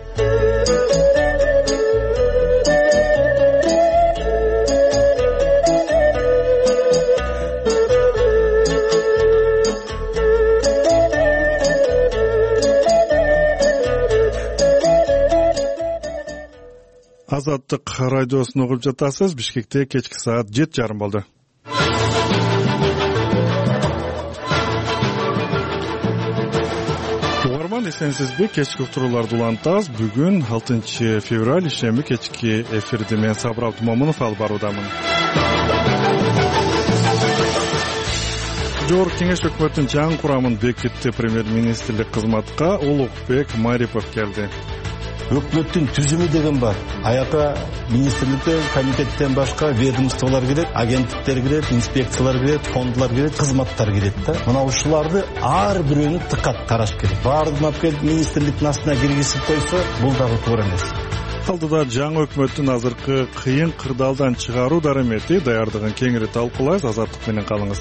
Азаттык радиосун угуп жатасыз. Бишкекте кечки саат 7:30 болду. Угарман, эсенсизби? Кечки уктурууларды улантабыз. Бүгүн 6 февраль ишемби кечки эфирди мен Сабыр Абдымомунов алып баруудамын. Жогорку кеңеш өкмөттүн жаңы курамын бекитти. Премьер-министрлик кызматка Улукбек Марипов келди. Өкмөттүн түзүмү деген бар. Аяка министрликтен, комитеттен башка ведомстволор кирет, агенттиктер кирет, инспекциялар кирет, фондулар кирет, кызматтар кирет да. Мына ушуларды ар бирөөнү тыкат тараш керек. Баардыгын алып келип министрликтин астына киргизип койсо, бул дагы туура эмес. Алдыда жаңы өкмөттүн азыркы кыйын кырдаалдан чыгаруу дарамети даярдыгын кеңири талкуулайбыз. Азаттык менен калыңыз.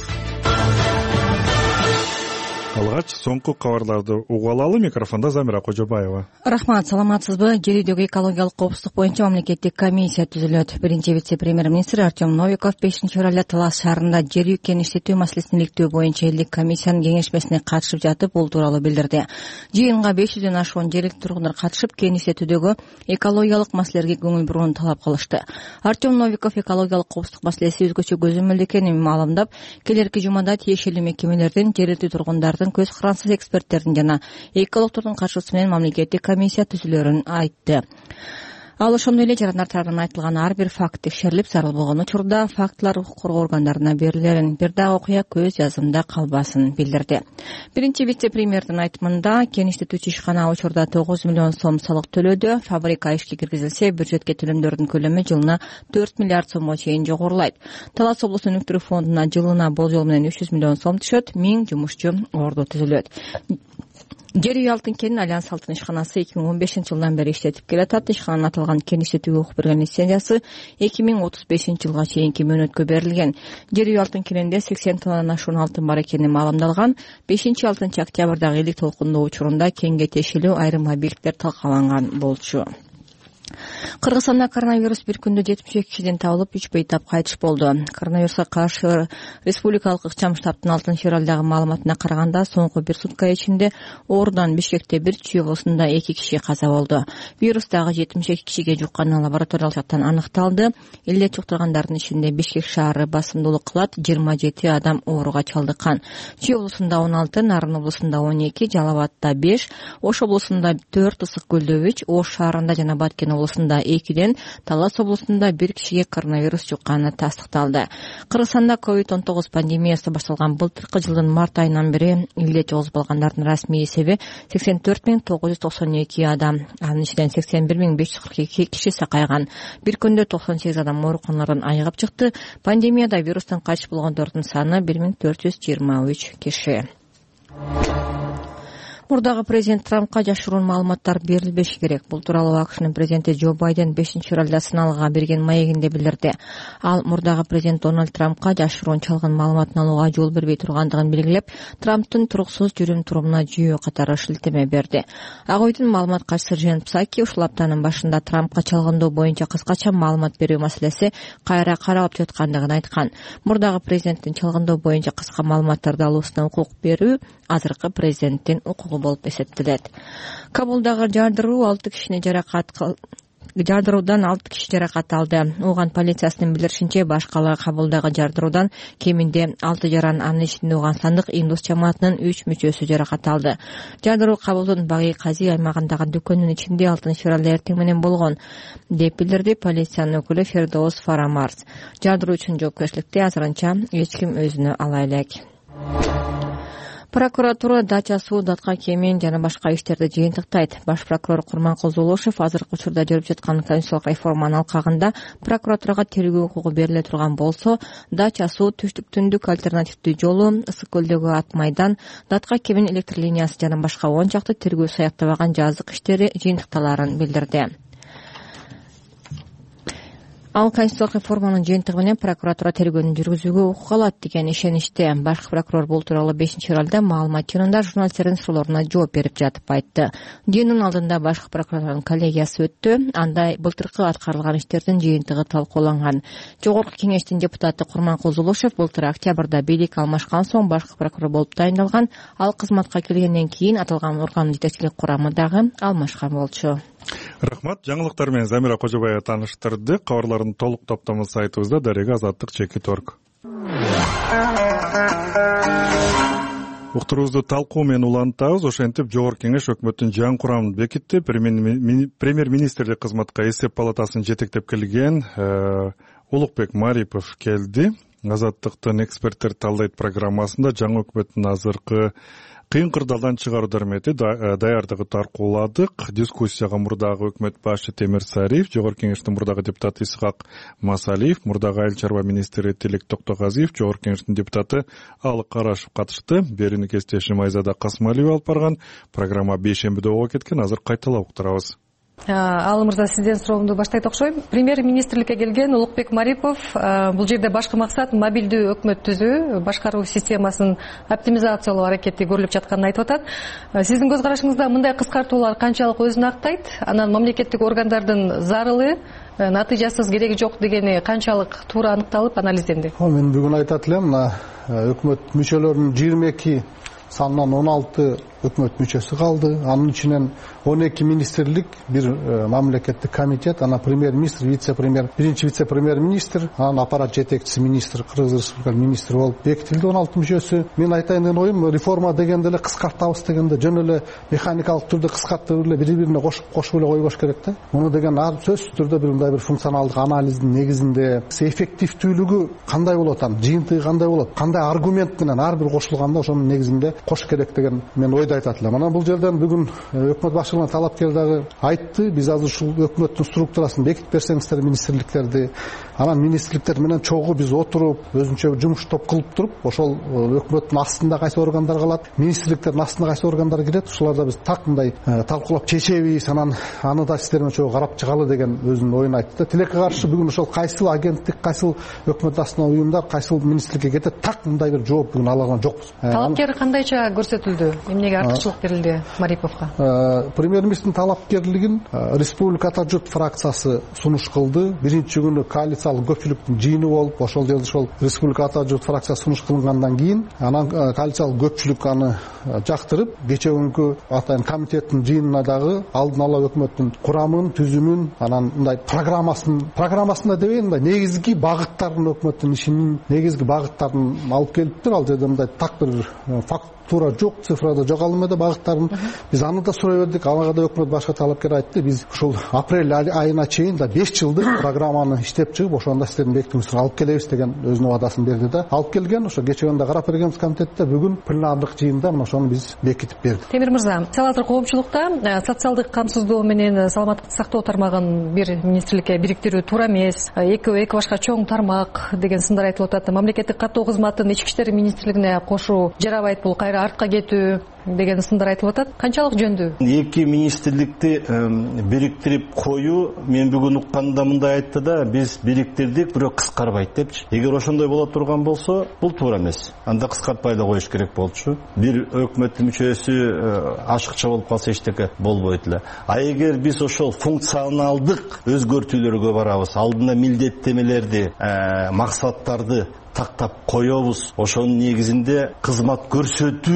Алгач соңку кабарларды угуп алалы. Микрофондо Замира Кожобаева. Рахмат, саламатсызбы? Жер үйдөгү экологиялык коопсуздук боюнча мамлекеттик комиссия түзүлөт. Биринчи вице-премьер-министр Артем Новиков 5-февралда Талас шаарында жер үй кеңештетүү маселесин иликтөө боюнча элдик комиссиянын кеңешмесине катышып жатып, бул тууралуу билдирди. Жыйынга 500дөн ашуун жергиликтүү тургундар катышып, кеңештетүүдөгү экологиялык маселелерге көңүл бурууну талап кылышты. Артем Новиков экологиялык коопсуздук маселеси өзгөчө көзөмөлдүү экенин маалымдап, келерки жумада тиешелүү мекемелердин, жергиликтүү тургундардын, көз карансыз эксперттердин жана экологдордун катышуусу менен мамлекеттик комиссия түзүлөрүн айтты. Ал ошондой эле жарандар тарабынан айтылган ар бир факт текшерилип, зарыл болгон учурда фактылар укук коргоо органдарына берилерин, бир дагы окуя көз жазымда калбасын билдирди. Биринчи вице-премьердин айтымында, кеңештетүүчү ишкана учурда 9 миллион сом салык төлөдү. Фабрика ишке киргизилсе, бюджетке төлөмдөрдүн көлөмү жылына 4 миллиард сомго чейин жогорулайт. Талас облусунун өнүктүрүү фондуна жылына болжол менен 300 миллион сом түшөт, 1000 жумушчу орду түзүлөт. Жер үй алтын кенин Альянс алтын ишканасы 2015-жылдан бери иштетип келатат. Ишкананын аталган кеңештетүүгө укук берген лицензиясы 2035-жылга чейинки мөөнөткө берилген. Жер үй алтын кенинде 80 тоннадан ашуун алтын бар экени маалымдалган. 5-6 октябрдагы элдик толкундоо учурунда кенге тиешелүү айрым объекттер талкаланган болчу. Кыргызстанда коронавирус бир күндө 72 кишиден табылып, 3 бейтап кайтыш болду. Коронавируска каршы республикалык ыкчам штабтын 6-февралдагы маалыматына караганда, соңку бир сутка ичинде оорудан Бишкекте 1, Чүй облусунда 2 киши каза болду. Вирус дагы 72 кишиге жукканы лабораториялык жактан аныкталды. Илдет жуктургандардын ичинде Бишкек шаары басымдуулук кылат, 27 адам ооруга чалдыккан. Чүй облусунда 16, Нарын облусунда 12, Жалал Абадта 5, Ош облусунда 4, Ысык Көлдө 3, Ош шаарында жана Баткен облусунда 2, Талас облусунда 1 кишиге коронавирус жукканы тастыкталды. Кыргызстанда COVID-19 пандемиясы башталган былтыркы жылдын март айынан бери илдет жогозболгондордун расмий эсеби 84.992 адам. Анын ичинен 81.542 киши сакайган. Бир күндө 98 адам ооруканалардан айыгып чыкты. Пандемияда вирустан кайтыш болгондордун саны 1423 киши. Мурдагы президент Трампка жашыруун маалыматтар берилбеши керек. Бул тууралуу АКШнын президенти Джо Байден 5-февралда сыналга берген маегинде билдирди. Ал мурдагы президент Дональд Трампка жашыруун чалган маалыматын алууга жол бербей тургандыгын белгилеп, Трамптын туруксуз жүрүм-турумуна жүйө катары шилтеме берди. Ак үйдүн маалымат катчысы Жен Псаки ушул аптанын башында Трампка чалгындоо боюнча кыскача маалымат берүү маселеси кайра каралып жаткандыгын айткан. Мурдагы президенттин чалгындоо боюнча кыска маалыматтарды алуусуна укук берүү азыркы президенттин укугу болуп эсептелет. Кабулдагы жардыруудан 6 киши жаракат алды. Ооган полициясынын билдиришинче, баш кала Кабулдагы жардыруудан кеминде 6 жаран, анын ичинде Ооган сандык индус жамаатынын 3 мүчөсү жаракат алды. Жардыруу Кабулдун Баги Кази аймагындагы дүкөндүн ичинде 6-февралда эртең менен болгон, деп билдирди полициянын өкүлү Фердоус Фарамарс. Жардыруу үчүн жоопкерчиликти азырынча эч ким өзүнө ала элек. Прокуратура дача суу, датка кемин жана башка иштерди жыйынтыктайт. Баш прокурор Курманкул Зулушев азыркы учурда жүрүп жаткан конституциялык реформанын алкагында прокуратурага тергөө укугу бериле турган болсо, дача суу, түштүк-түндүк альтернативдүү жолу, Ысык көлдөгү ат майдан, датка кемин электр линиясы жана башка 10 чакты тергөө саяктобаган жазык иштери жыйынтыкталарын билдирди. Ал конституциялык реформанын жыйынтыгы менен прокуратура тергөөнү жүргүзүүгө укук алат деген ишеничте. Башкы прокурор бул тууралуу 5-февралда маалымат жыйынында журналисттердин суроолоруна жооп берип жатып айтты. Жыйындын алдында башкы прокуратуранын коллегиясы өттү. Анда былтыркы аткарылган иштердин жыйынтыгы талкууланган. Жогорку кеңештин депутаты Курманкул Зулушев былтыр октябрда бийлик алмашкан соң башкы прокурор болуп дайындалган. Ал кызматка келгенден кийин аталган органдын жетекчилик курамы дагы алмашкан болчу. Рахмат. Жаңылыктар менен Замира Кожобаева тааныштырды. Кабарлардын толук топтомун сайтыбызда darega.azаттыk.org. Уктурубузду талкуу менен улантабыз. Ошентип Жогорку Кеңеш өкмөттүн жаңы курамын бекитти. Премьер-министрлик кызматка эсеп палатасын жетектеп келген Улукбек Марипов келди. Азаттыктын эксперттер талдайт программасында жаңы өкмөттүн азыркы кыйын кырдаалдан чыгаруу дармети даярдыгы таркууладык. Дискуссияга мурдагы өкмөт башчы Темир Сариев, Жогорку Кеңештин мурдагы депутаты Исхак Масалиев, мурдагы айыл чарба министри Тилек Токтогазиев, Жогорку Кеңештин депутаты Алык Карашев катышты. Берүүнү кесиптешим Айзада Касмалиева алып барган. Программа бейшембиде болуп кеткен. Азыр кайталап уктурабыз. Ал мырза, сизден суроомду баштайт окшойм. Премьер-министрликке келген Улукбек Марипов бул жерде башкы максат мобилдүү өкмөт түзүү, башкаруу системасын оптимизациялоо аракети көрүлүп жатканын айтып атат. Сиздин көз карашыңызда мындай кыскартуулар канчалык өзүн актайт? Анан мамлекеттик органдардын зарылы, натыйжасыз, кереги жок дегени канчалык туура аныкталып, анализденди? Мен бүгүн айтат элем, өкмөт мүчөлөрүнүн 22 санынан 16 өкмөт мүчөсү калды. Анын ичинен 12 министрлик, бир мамлекеттик комитет, анан премьер-министр, вице-премьер, биринчи вице-премьер-министр, анан аппарат жетекчиси министр, Кыргыз Республикасынын министри болуп бекитилди 16 мүчөсү. Мен айтайын деген оюм, реформа дегенде эле кыскартабыз дегенде жөн эле механикалык түрдө кыскартып эле бири-бирине кошуп эле койбош керек да. Муну деген сөзсүз түрдө бир мындай бир функционалдык анализдин негизинде эффективдүүлүгү кандай болот, жыйынтыгы кандай болот, кандай аргумент менен ар бир кошулганда ошонун негизинде кош керек деген мен ойду айтат элем. Анан бул жерден бүгүн өкмөт башчылыгына талапкер дагы айтты. Биз азыр ушул өкмөттүн структурасын бекитип берсеңиздер, министрликтерди, анан министрликтер менен чогуу биз отуруп, өзүнчө жумуш топ кылып туруп, ошол өкмөттүн астында кайсы органдар калат, министрликтердин астына кайсы органдар кирет, ушуларда биз так мындай талкуулап чечебиз, анан аны да сиздер менен чогуу карап чыгалы деген өзүнүн оюн айтты. Тилекке каршы бүгүн ошол кайсыл агенттик, кайсыл өкмөт астына уюмдар, кайсыл министрликке кетет, так мындай бир жооп бүгүн ала алган жокпуз. Талапкер кандайча көрсөтүлдү? Эмнеге артыкчылык берилди Мариповго? Премьер-министрдин талапкерлигин Республика Ата журт фракциясы сунуш кылды. Биринчи күнү коалициялык көпчүлүктүн жыйыны болуп, ошол жерде ошол Республика Ата журт фракциясы сунуш кылынгандан кийин, анан коалициялык көпчүлүк аны жактырып, кече күнкү атайын комитеттин жыйынына дагы алдын ала өкмөттүн курамын, түзүмүн, анан мындай программасында дебейин, мындай негизги багыттарын, өкмөттүн ишинин негизги багыттарын алып келиптир. Ал жерде мындай так бир факт туура жок, цифрада жок ал эмеде багыттарын. Биз аны да сурай бердик. Ага да өкмөт башка талапкер айтты. Биз ушул апрель айына чейин да 5 жылдык программаны иштеп чыгып, ошондо сиздердин бекитүүңүздү алып келебиз деген өзүнүн убадасын берди да. Алып келген, ошо кече күндө карап бергенбиз комитетте, бүгүн пленардык жыйында мына ошону биз бекитип бердик. Темир мырза, азыр коомчулукта социалдык камсыздоо менен саламаттыкты сактоо тармагын бир министрликке бириктирүү туура эмес, эки башка чоң тармак деген сындар айтылып атат. Мамлекеттик каттоо кызматын ички иштер министрлигине кошуу жарабайт, бул кайра артка кетүү деген сындар айтылып атат. Канчалык жөндүү? Эки министрликти бириктирип коюу, мен бүгүн укканда мындай айтты да, биз бириктирдик, бирок кыскарбайт депчи. Эгер ошондой боло турган болсо, бул туура эмес. Анда кыскартпай да коюш керек болчу. Бир өкмөттүн мүчөсү ашыкча болуп калса эчтеке болбойт эле. А эгер биз ошол функционалдык өзгөртүүлөргө барабыз, алдына милдеттемелерди, максаттарды тактап коебуз, ошонун негизинде кызмат көрсөтүү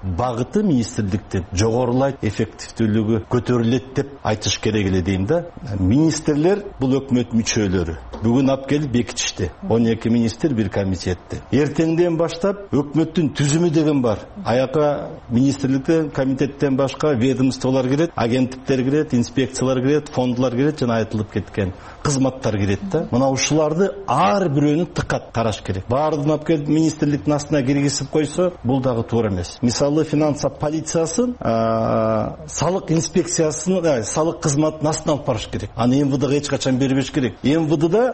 багыты министрликтин жогорулайт, эффективдүүлүгү көтөрүлөт деп айтыш керек эле дейм да. Министрлер бул өкмөт мүчөлөрү. Бүгүн алып келип бекитишти. 12 министр бир комитетти. Эртеңден баштап өкмөттүн түзүмү деген бар. Аяка министрликтен, комитеттен башка ведомстволор кирет, агенттиктер кирет, инспекциялар кирет, фондулар кирет, жана айтылып кеткен кызматтар кирет да. Мына ушуларды ар бирөөнү тыкат караш керек. Баардыгын алып келип министрликтин астына киргизип койсо, бул дагы туура эмес. Мисалы финанс полициясын, салык инспекциясын, салык кызматын астына алып барыш керек. Аны МВДга эч качан бербеш керек. МВДда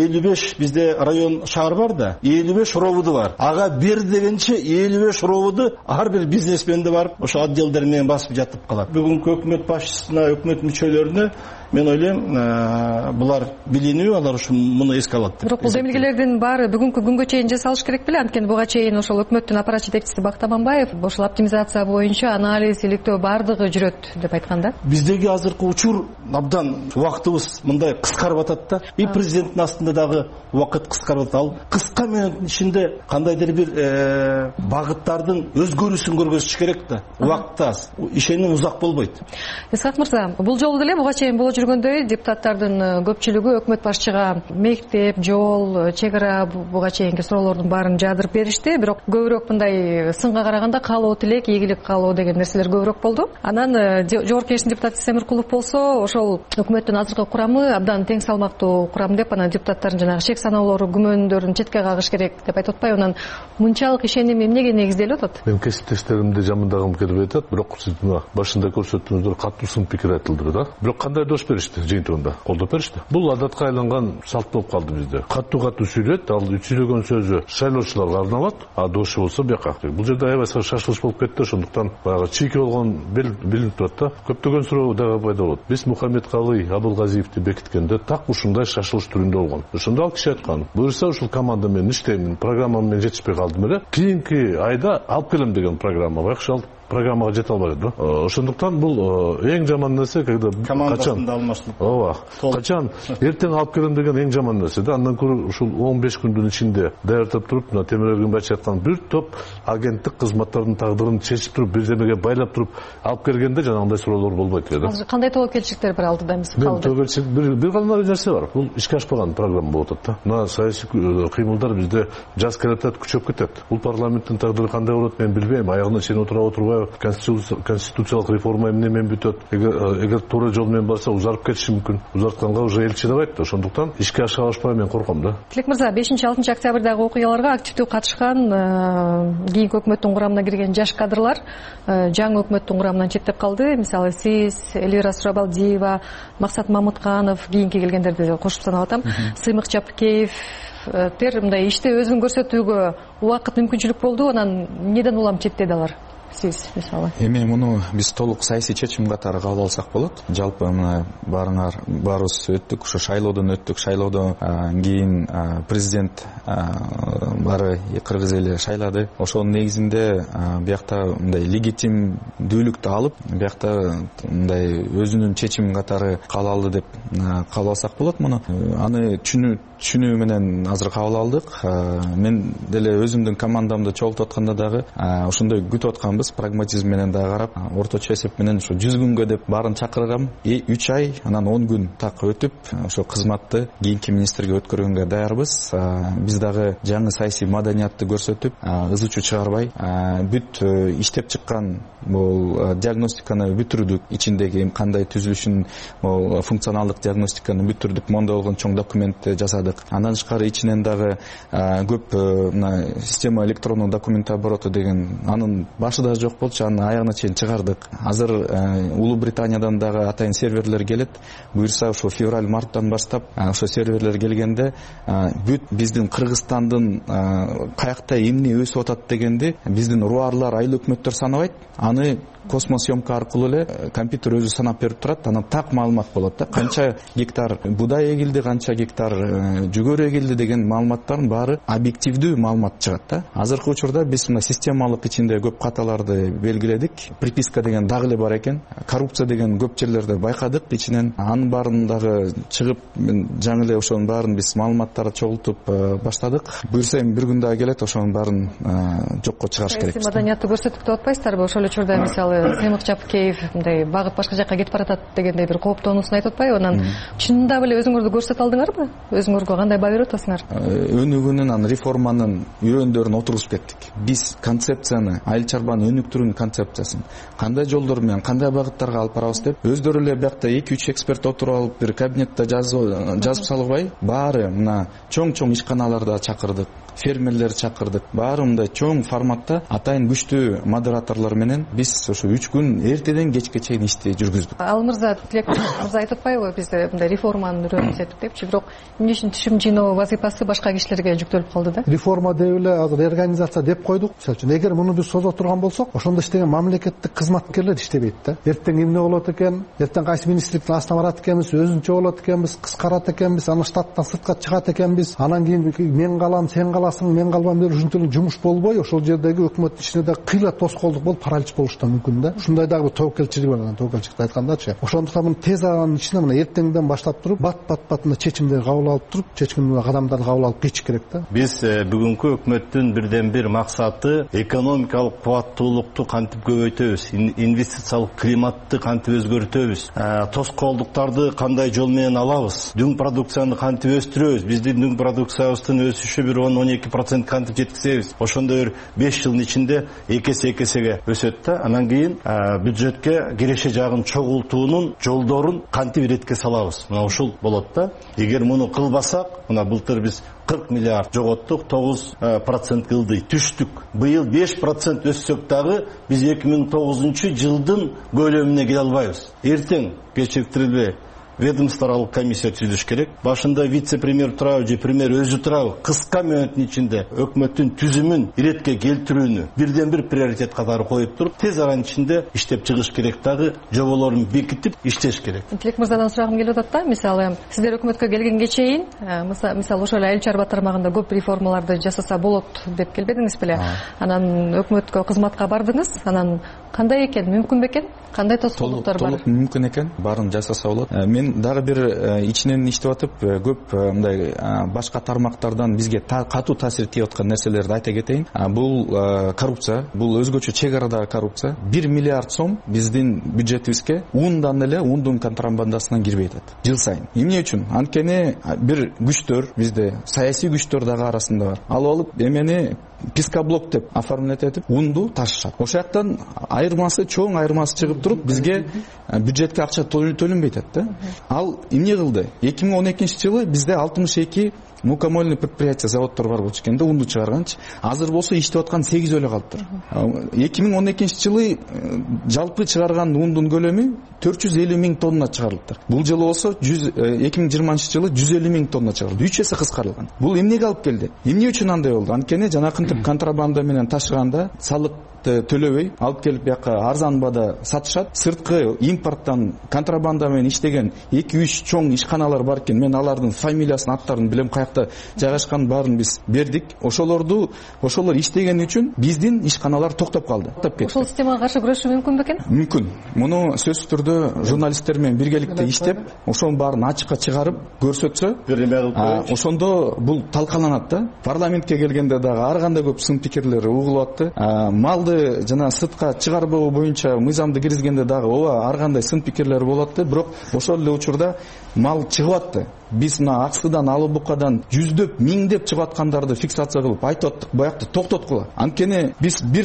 55 бизде район шаар бар да, 55 ровуду бар. Ага бер дегенче 55 ровуду ар бир бизнесменди барып ошо отделдер менен басып жатып калат. Бүгүнкү өкмөт башчысына, өкмөт мүчөлөрүнө мен ойлойм, булар билинүү, алар ушу муну эске алат. Бирок бул демилгелердин баары бүгүнкү күнгө чейин жасалыш керек беле? Анткени буга чейин ошол өкмөттүн аппарат жетекчиси Бакыт Аманбаев ошол оптимизация боюнча анализ, иликтөө баардыгы жүрөт деп айткан да. Биздеги азыркы учур абдан убактыбыз мындай кыскарып атат да. И президенттин астында дагы убакыт кыскарып атат. Ал кыска менен ичинде кандайдыр бир багыттардын өзгөрүүсүн көргөзүш керек да. Убакыт аз, ишеним узак болбойт. Исхак мырза, бул жолу деле буга чейин боло жүргөндөй депутаттардын көпчүлүгү өкмөт башчыга мектеп, жол, чек ара буга чейинки суроолордун баарын жаадырып беришти. Бирок көбүрөөк мындай сынга караганда каалоо тилек, ийгилик каалоо деген нерселер көбүрөөк болду. Анан жогорку кеңештин депутаты Семиркулов болсо, ошол өкмөттүн азыркы курамы абдан тең салмактуу курам деп, анан депутаттардын жанагы шек саноолору, күмөндөрүн четке кагыш керек деп айтып атпайбы? Анан мынчалык ишеним эмнеге негизделип атат? Мен кесиптештеримди жамандагым келип атат, бирок сиз башында көрсөттүңүздөр, катуу сын пикир айтылды да. Бирок кандай дош беришти жыйынтыгында? Колдоп беришти. Бул адатка айланган салт болуп калды бизде. Катуу сүйлөйт, ал сүйлөгөн сөзү шайлоочуларга арналат, а дошу болсо бияка. Бул жерде аябай шашылыш болуп кетти, ошондуктан баягы чийки болгон билинип турат да. Көптөгөн суроо дагы пайда болот. Биз Мухаммедкалый Абылгазиевди бекиткенде так ушундай шашылыш түрүндө болгон. Ошондо ал киши айткан, буюрса ушул команда менен иштеймин, программа менен жетишпей калдым эле. Кийинки айда алып келем деген программа бар. Программага жете албай да. Ошондуктан бул эң жаман нерсе, когда командасында алмаштырып. Ооба. Качан эртең алып келем деген эң жаман нерсе да. Андан көрө ушул 15 күндүн ичинде даярдап туруп, мына Темир Эргенбаевич айткан бир топ агенттик кызматтардын тагдырын чечип туруп, бир жерге байлап туруп алып кергенде жанагындай суроолор болбойт эле да. Азыр кандай тобокелчиликтер бар алдыда эмес калды? Тобокелчилик бир гана нерсе бар. Бул ишке ашпаган программа болуп атат да. Мына саясий кыймылдар бизде жаз келатат, күчөп кетет. Бул парламенттин тагдыры кандай болот мен билбейм. Аягына чейин отура отурбай конституциялык реформа эмне менен бүтөт? Эгер туура жол менен барса узарып кетиши мүмкүн. Узартканга уже эл чыдабайт да. Ошондуктан ишке аша алышпай мен корком да. Тилек мырза, 5-6 октябрдагы окуяларга активдүү катышкан, кийинки өкмөттүн курамына кирген жаш кадрлар жаңы өкмөттүн курамынан четтеп калды. Мисалы сиз, Элвира Сурабалдиева, Максат Мамытканов, кийинки келгендерди кошуп санап атам. Сыймык Жапкеев мындай иште өзүн көрсөтүүгө убакыт мүмкүнчүлүк болду. Анан эмнеден улам четтеди алар? Сиз мисалы. Эми муну биз толук саясий чечим катары кабыл алсак болот. Жалпы мына баарыбыз өттүк, ошо шайлоодон өттүк. Шайлоодон кийин президент баары кыргыз эли шайлады. Ошонун негизинде биякта мындай легитимдүүлүктү алып, биякта мындай өзүнүн чечим катары кабыл алды деп кабыл алсак болот муну. Аны түшүнүү менен азыр кабыл алдык. Мен деле өзүмдүн командамды чогултуп атканда дагы ошондой күтүп атканбыз. Прагматизм менен да карап, орточо эсеп менен ошо 100 күнгө деп баарын чакыргам. 3 ай, анан 10 күн так өтүп, ошо кызматты кийинки министрге өткөргөнгө даярбыз. Биз дагы жаңы саясий маданиятты көрсөтүп, ыз учу чыгарбай, бүт иштеп чыккан бул диагностиканы бүтүрдүк. Ичиндеги кандай түзүлүшүн, бул функционалдык диагностиканы бүтүрдүк. Мондой болгон чоң документти жасадык. Андан тышкары ичинен дагы көп система электрондук документ обороту деген анын башыда жок болчу, аны аягына чейин чыгардык. Азыр Улуу Британиядан дагы атайын серверлер келет. Буюрса ошо февраль-марттан баштап ошо серверлер келгенде бүт биздин Кыргызстандын каякта эмне өсүп атат дегенди биздин руарлар, айыл өкмөттөр санабайт. Аны космосъемка аркылуу эле компьютер өзү санап берип турат. Анан так маалымат болот да. Канча гектар будай эгилди, канча гектар жүгөрү эгилди деген маалыматтардын баары объективдүү маалымат чыгат да. Азыркы учурда биз мына системалык ичинде көп каталарды талаптарды белгиледик. Приписка деген дагы эле бар экен. Коррупция деген көп жерлерде байкадык. Ичинен анын баарын дагы чыгып жаңы эле ошонун баарын биз маалыматтарды чогултуп баштадык. Буюрса эми бир күн дагы келет, ошонун баарын жокко чыгарыш керек. Саясий маданиятты көрсөтүп деп атпайсыздарбы? Ошол эле учурда мисалы Сыймык Жапкеев мындай багыт башка жакка кетип баратат дегендей бир кооптонуусун айтып атпайбы? Анан чынында эле өзүңөрдү көрсөтө алдыңарбы? Өзүңөргө кандай баа берип атасыңар? Өнүгүүнүн, реформанын үйрөндөрүн отургузуп кеттик. Биз концепцияны, айыл чарбаны өнүктүрүүнүн концепциясын кандай жолдор менен, кандай багыттарга алып барабыз деп өздөрү эле биякта 2-3 эксперт отуруп алып бир кабинетте жазып салгыбай, баары мына чоң ишканаларда чакырдык, фермерлерди чакырдык. Баары мындай чоң форматта атайын күчтүү модераторлор менен биз ошо 3 күн эртеден кечке чейин ишти жүргүздүк. Ал мырза, Тилек мырза айтып атпайбы, биз мындай реформаны үйрөнүп депчи, бирок эмне үчүн түшүм жыйноо вазифасы башка кишилерге жүктөлүп калды да? Реформа деп эле азыр реорганизация деп койдук. Мисалы үчүн эгер муну биз созо турган болсок, ошондо иштеген мамлекеттик кызматкерлер иштебейт да. Эртең эмне болот экен, эртең кайсы министрликтин астына барат экенбиз, өзүнчө болот экенбиз, кыскарат экенбиз, анан штаттан сыртка чыгат экенбиз, анан кийин мен калам, сен каласың, мен калбам деп ушинтип эле жумуш болбой, ошол жердеги өкмөттүн ичинде да кыйла тоскоолдук болуп паралич болуш да мүмкүн да. Ушундай дагы бир тобокелчилик бар, тобокелчиликти айткандачы. Ошондуктан муну тез аранын ичинде мына эртеңден баштап туруп, бат мына чечимдерди кабыл алып туруп, чечкиндүү кадамдарды кабыл алып кетиш керек да. Биз бүгүнкү өкмөттүн бирден бир максаты экономикалык кубаттуулукту кантип көбөйтөбүз, инвестициялык климатты кантип өзгөртөбүз, тоскоолдуктарды кандай жол менен алабыз, дүң продукцияны кантип өстүрөбүз, биздин дүң продукциябыздын өсүшү бир 10-12% кантип жеткизебиз. Ошондой бир 5 жылдын ичинде экесеге өсөт да. Анан кийин бюджетке киреше жагын чогултуунун жолдорун кантип иретке салабыз. Мына ушул болот да. Эгер муну кылбасак, мына былтыр биз 40 миллиард жоготтук, 9% кылды, түштүк. Быйыл 5% өссөк дагы биз 2009 жылдын көлөмүнө келе албайбыз. Эртең кечиктирилбей ведомстволук комиссия түзүлүш керек. Башында вице-премьер турабы же премьер өзү турабы кыска мөөнөттүн ичинде өкмөттүн түзүмүн иретке келтирүүнү бирден бир приоритет катары коюп туруп, тез аранын ичинде иштеп чыгыш керек, дагы жоболорун бекитип иштеш керек. Тилек мырзадан сурагым келип атат да, мисалы сиздер өкмөткө келгенге чейин, мисалы ошол айыл чарба тармагында көп реформаларды жасаса болот деп келбедиңиз беле? Анан өкмөткө кызматка бардыңыз, анан кандай экен, мүмкүн бекен? Кандай тоскоолдуктар бар? Толук мүмкүн экен, баарын жасаса болот. Мен дагы бир ичинен иштеп атып, көп мындай башка тармактардан бизге катуу таасир тийип аткан нерселерди айта кетейин. Бул коррупция, бул өзгөчө чек арадагы коррупция. 1 миллиард сом биздин бюджетибизге ундан эле ундун контрабандасынан кирбей атат жыл сайын. Эмне үчүн? Анткени бир күчтөр бизде, саясий күчтөр дагы арасында бар. Ал алып эмени пискоблок деп оформлять этип, унду ташышат. Ошол жактан айырмасы, чоң айырмасы чыгып туруп, бизге бюджетке акча төлөнбөй атат да. Ал эмне кылды? 2012-жылы бизде 62 мукомольный предприятие, заводдор бар болчу экен да, унду чыгарганчы. Азыр болсо иштеп аткан 8 эле калыптыр. 2012-жылы жалпы чыгарган ундун көлөмү 450 000 тонна чыгарылыптыр. Бул жылы болсо 2020-жылы 150 000 тонна чыгарылды. 3 эсе кыскарылган. Бул эмнеге алып келди? Эмне үчүн андай болду? Анткени жанакынтип контрабанда менен ташыганда салык төлөбөй алып келип бияка арзан баада сатышат. Сырткы импорттан контрабанда менен иштеген 2-3 чоң ишканалар бар экен. Мен алардын фамилиясын, аттарын билем, каякта жайгашканын баарын биз бердик. Ошолор иштеген үчүн биздин ишканалар токтоп калды. Ошол системага каршы күрөшүү мүмкүн бекен? Мүмкүн. Муну сөзсүз түрдө журналисттер менен биргеликте иштеп, ошонун баарын ачыкка чыгарып көрсөтсө, ошондо бул талкаланат да. Парламентке келгенде дагы ар кандай көп сын пикирлер угулуп атты. Малды жана сыртка чыгарбоо боюнча мыйзамды киргизгенде дагы ооба ар кандай сын пикирлер болуп атты. Бирок ошол эле учурда мал чыгып атты. Биз мына Аксыдан, Алы Букадан жүздөп, миңдеп чыгып аткандарды фиксация кылып айтып аттык, буякты токтоткула. Анткени биз бир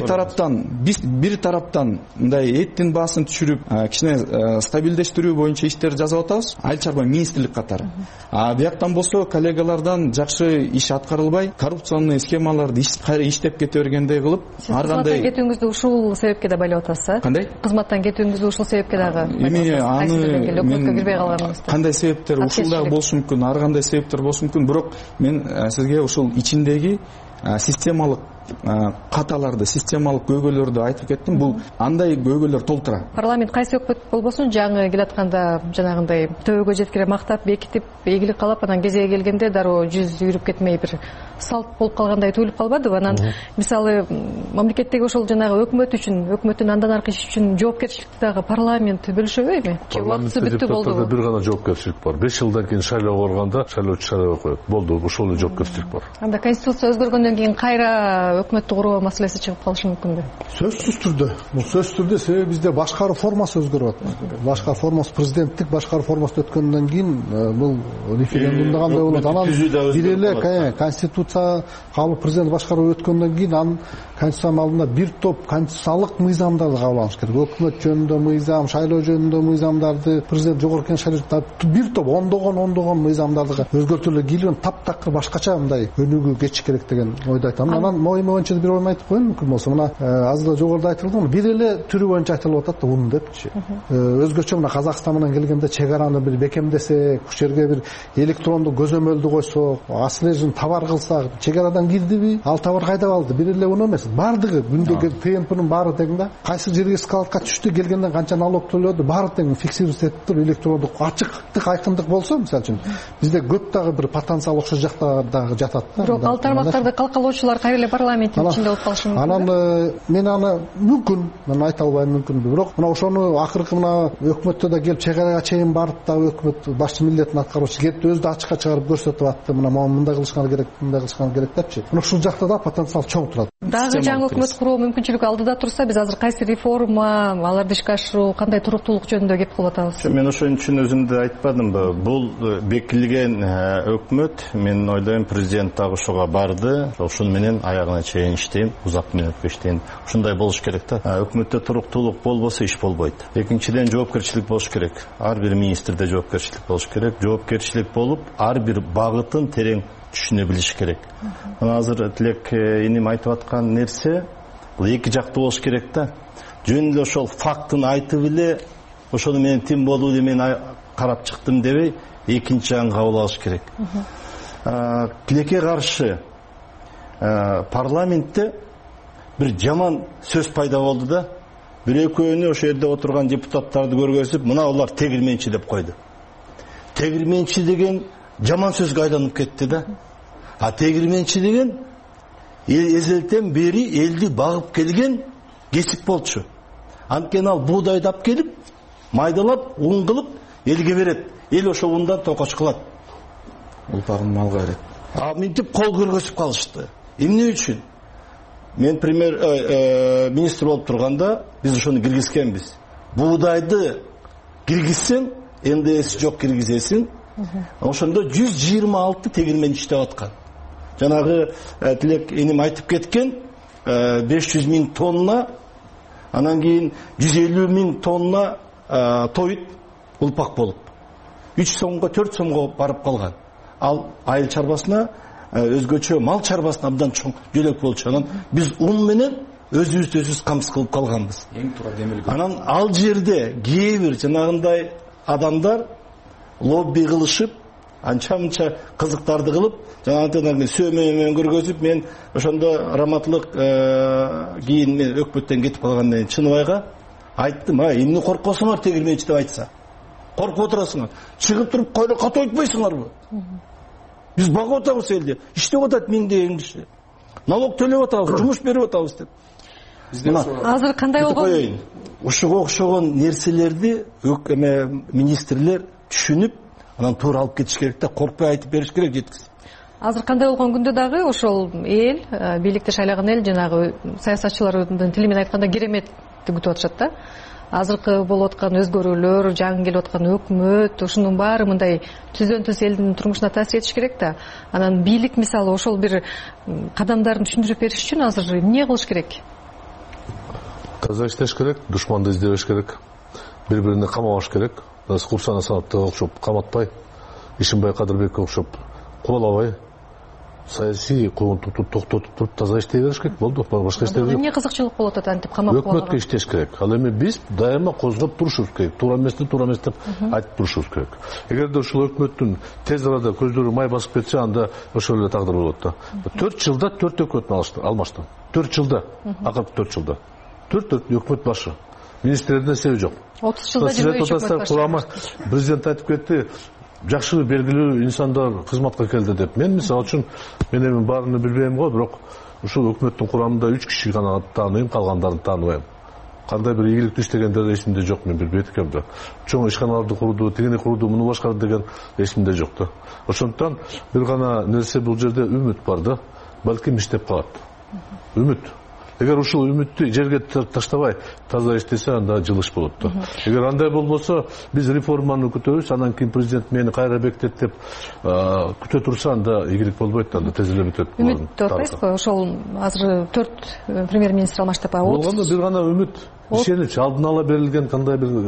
тараптан мындай эттин баасын түшүрүп, кичине стабилдештирүү боюнча иштерди жасап атабыз, айыл чарба министрлик катары. Бияктан болсо коллегалардан жакшы иш аткарылбай, коррупционный схемаларды иштеп кете бергендей кылып, ар кандай кетүүңүздү ушул себепке да байлап атасыз, Кандай? Кызматтан кетүүңүздү ушул себепке дагы. Өкмөткө кирбей калганыңызды. Кандай себептер ушул дагы болушу мүмкүн, ар кандай себептер болушу мүмкүн, бирок мен сизге ушул ичиндеги системалык каталарды, системалык көйгөйлөрдү айтып кеттим. Бул андай көйгөйлөр толтура. Парламент кайсы өкмөт болбосун жаңы келатканда жанагындай төбөгө жеткире мактап, бекитип, ийгилик каалап, анан кезеги келгенде дароо жүз үйрүп кетмей бир салт болуп калгандай туюлуп калбадыбы? Анан мисалы мамлекеттеги ошол жанагы өкмөт үчүн, өкмөттүн андан аркы иши үчүн жоопкерчиликти дагы парламент бөлүшөбөйбү? Же убактысы бүттү болдубу? Бир гана жоопкерчилик бар. 5 жылдан кийин шайлоо барганда шайлоочу шайлоо коет. Болду, ошол эле жоопкерчилик бар. Анда конституция өзгөргөндөн кийин кайра өкмөттү куруу маселеси чыгып калышы мүмкүнбү? Сөзсүз түрдө. Бул сөзсүз түрдө, себеби бизде башкаруу формасы өзгөрүп атат. Башкаруу формасы президенттик башкаруу формасы өткөндөн кийин бул референдумда кандай болот? Анан бир эле конституция кабыл президент башкаруу өткөндөн кийин анын конституциянын алдында бир топ конституциялык мыйзамдарды кабыл алыш керек. Өкмөт жөнүндө мыйзам, шайлоо жөнүндө мыйзамдарды, президент жогорку кеңеш шайлоо бир топ ондогон мыйзамдарды өзгөртүүлөр кийилген таптакыр башкача мындай өнүгүү keçиш керек деген ойду айтам. Анан моюм боюнча бир ойм айтып коеюн мүмкүн болсо. Мына азыр да жогоруда айтылды, бир эле түрү боюнча айтылып атат да унун депчи. Өзгөчө мына Казакстан менен келгенде чек араны бир бекемдесек, ушул жерге бир электрондук көзөмөлдү койсок, отслеживание товар кылсак, чек арадан кирдиби, ал товар кайда калды? Бир эле уну эмес, бардыгы күндөгү ТНПнын баары тең да. Кайсы жерге складка түштү, келгенден канча налог төлөдү, баары тең фиксировать этип туруп электрондук ачыктык, айкындык болсо, мисалы үчүн бизде көп дагы бир потенциал ошол жакта дагы жатат да. Бирок ал тармактарды калкалоочулар кайра эле парламенттин ичинде болуп калышы мүмкүн. Анан мен аны мүмкүн, мен айта албайм мүмкүн. Бирок мына ошону акыркы мына өкмөттө да келип чек арага чейин барып да өкмөт башчы милдетин аткаруучу келип өзү да ачыкка чыгарып көрсөтүп атты. Мына мындай кылышкан керек, мындай кылышкан керек депчи. Мына ушул жакта да потенциал чоң турат. Дагы жаңы өкмөт куруу мүмкүнчүлүгү алдыда турса, биз азыр кайсы реформа, аларды ишке ашыруу, кандай туруктуулук жөнүндө кеп кылып атабыз? Мен ошон үчүн өзүмдү айтпадымбы? Бул бекилген өкмөт, мен ойлойм президент дагы ошого барды, ошону менен аягына чейин иштейм, узак менен иштейм. Ушундай болуш керек да. Өкмөттө туруктуулук болбосо иш болбойт. Экинчиден жоопкерчилик болуш керек. Ар бир министрде жоопкерчилик болуш керек. Жоопкерчилик болуп, ар бир багытын терең түшүнө билиш керек. Мына азыр Тилек иним айтып аткан нерсе бул эки жактуу болуш керек да. Жөн эле ошол фактын айтып эле ошону менен тим болду деп мен карап чыктым дебей, экинчи жагын кабыл алыш керек. Тилекке каршы парламентте бир жаман сөз пайда болду да. Бир экөөнү ошол жерде отурган депутаттарды көргөзүп, мына улар тегирменчи деп койду. Тегирменчи деген жаман сөзгө айланып кетти да. А тегирменчи деген эзелтен бери элди багып келген кесип болчу. Анткени ал буудайды алып келип, майдалап, ун кылып элге берет. Эл ошол ундан токоч кылат. Улпагын малга берет. А мынтип кол көргөзүп калышты. Эмне үчүн? Мен министр болуп турганда биз ошону киргизкенбиз. Буудайды киргизсең, НДС жок киргизесиң. Ошондо 126 тегирмен иштеп аткан. Жанагы Тилек эним айтып кеткен 500 миң тонна, анан кийин 150 миң тонна тоют улпак болуп. 3 сомго 4 сомго барып калган. Ал айыл чарбасына өзгөчө мал чарбасына абдан чоң жөлөк болчу. Анан биз ун менен өзүбүз камсыз кылып калганбыз. Эң туура демилген. Анан ал жерде кээ бир жанагындай адамдар лобби кылышып, анча-мынча кызыктарды кылып, жанагындай сөймөмөн көргөзүп, мен ошондо раматтылык кийин мен өкмөттөн кетип калгандан кийин Чыныбайга айттым, эмне коркосуңар тегирменчи деп айтса. Коркуп отурасыңар. Чыгып туруп койро кат айтпайсыңарбы? Биз багып атабыз элди. Иштеп атат миңдеген киши. Налог төлөп атабыз, жумуш берип атабыз деп. Азыр кандай болгон? Ушуга окшогон нерселерди министрлер түшүнүп, анан туура алып кетиш керек да, коркпой айтып бериш керек, жеткиз. Азыр кандай болгон күндө дагы ошол эл, бийликти шайлаган эл жанагы саясатчылардын тили менен айтканда кереметти күтүп атышат да. Азыркы болуп аткан өзгөрүүлөр, жаңы келип аткан өкмөт, ушунун баары мындай түздөн түз элдин турмушуна таасир этиш керек да. Анан бийлик мисалы ошол бир кадамдарын түшүндүрүп бериш үчүн азыр эмне кылыш керек? Таза иштеш керек, душманды издебеш керек, бири-бирине камабаш керек. Курсана санатты окшоп каматпай, Ишимбай Кадырбекке окшоп кубалабай, саясий куугунтукту токтотуп туруп таза иштей бериш керек. Болду, башка иштер жок. Эмне кызыкчылык болуп атат антип камап калган? Өкмөткө иштеш керек. Ал эми биз дайыма козгоп турушубуз керек. Туура эмес деп айтып турушубуз керек. Эгерде ушул өкмөттүн тез арада көздөрү май басып кетсе, анда ошол эле тагдыр болот да. 4 жылда 4 өкмөт алмашты. 4 жылда, акыркы 4 жылда. 4 өкмөт башы. Министрлерден себеби жок. 30 жылда 20 өкмөт башы. Президент айтып кетти, жакшы белгилүү инсандар кызматка келди деп. Мен мисалы үчүн мен эми баарын билбейм го, бирок ушул өкмөттүн курамында 3 киши гана тааныйм, калгандарын тааныбайм. Кандай бир ийгиликтүү иштегендер эсимде жок, мен билбейт экенмин да. Чоң ишканаларды курду, тигини курду, муну башкарды деген эсимде жок да. Ошондуктан бир гана нерсе бул жерде үмүт бар да. Балким иштеп калат. Үмүт. Эгер ушул үмүттү жерге таштабай таза иштесе, анда жылыш болот да. Эгер андай болбосо, биз реформаны күтөбүз, анан кийин президент мени кайра бекитет деп күтө турса, анда ийгилик болбойт да, анда тез эле бүтөт. Үмүт атпайсызбы? Ошол азыр 4 премьер-министр алмаштап болгондо бир гана үмүт, ишенич, алдын ала берилген кандай бир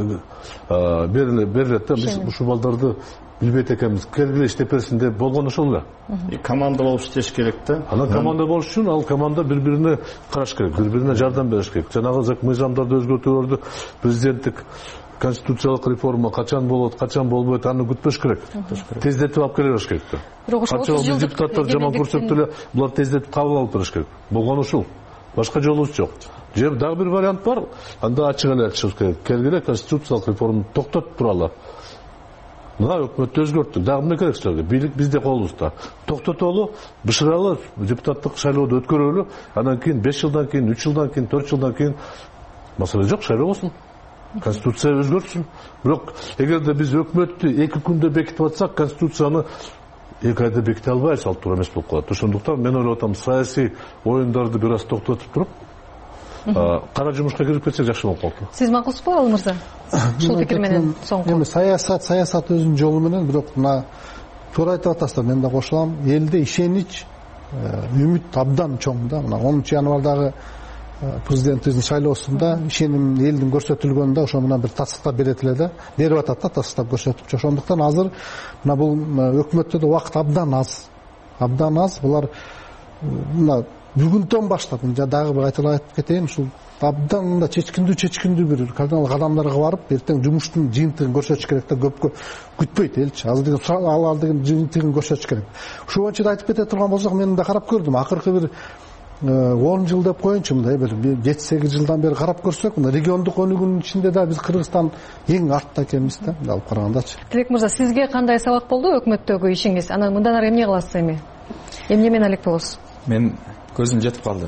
берилет да. Биз ушул балдарды билбейт экенбиз, келгиле иштеп берсин деп болгон ошол эле. Команда болуп иштеш керек да. Анан команда болуш үчүн ал команда бири-бирине караш керек, бири-бирине жардам бериш керек. Жанагы мыйзамдарды өзгөртүүлөрдү, президенттик конституциялык реформа качан болот, качан болбойт, аны күтпөш керек. Тездетип алып келе бериш керек да. Канчалык биз депутаттар жаман көрсөттү эле, булар тездетип кабыл алып бериш керек. Болгон ушул. Башка жолубуз жок. Же дагы бир вариант бар, анда ачык эле айтышыбыз керек. Келгиле конституциялык реформаны токтотуп туралы. Мына өкмөттү өзгөрттүк. Дагы эмне керек силерге? Бийлик бизде колубузда. Токтотолу, бышыралы, депутаттык шайлоодо өткөрөлү. Андан кийин 5 жылдан кийин, 3 жылдан кийин, 4 жылдан кийин маселе жок, шайлоо болсун. Конституция өзгөртсүн. Бирок эгерде биз өкмөттү 2 күндө бекитип атсак, конституцияны 2 айда беките албайбыз, ал туура эмес болуп калат. Ошондуктан мен ойлоп атам, саясий оюндарды бир аз токтотуп туруп, кара жумушка кирип кетсек жакшы болуп калат. Сиз макулсузбу, Алы мырза? Ушул пикир менен соңку. Эми саясат өзүнүн жолу менен, бирок мына туура айтып атасыздар, мен да кошулам. Элде ишенич, үмүт абдан чоң да. Мына 10 январдагы президенттиздин шайлоосунда ишеним элдин көрсөтүлгөндө ошо менен бир тастыктап берет эле да. Берип атат да, тастыктап көрсөтүп. Ошондуктан азыр мына бул өкмөттө да убакыт абдан аз. Абдан аз. Булар мына бүгүндөн баштап, дагы бир айтып кетейин, ушул абдан мында чечкиндүү бир кардиналдык кадамдарга барып, эртең жумуштун жыйынтыгын көрсөтүш керек да, көпкө күтпөйт элчи. Азыр деген ал деген жыйынтыгын көрсөтүш керек. Ушул боюнча да айтып кете турган болсок, мен да карап көрдүм. Акыркы бир 10 жыл деп коеюнчу, мындай бир 7-8 жылдан бери карап көрсөк, мына региондук өнүгүүнүн ичинде да биз Кыргызстан эң артта экенбиз да, алып карагандачы. Тилек мырза, сизге кандай сабак болду өкмөттөгү ишиңиз? Анан мындан ары эмне кыласыз эми? Эмне менен алек болосуз? Мен көзүм жетип калды.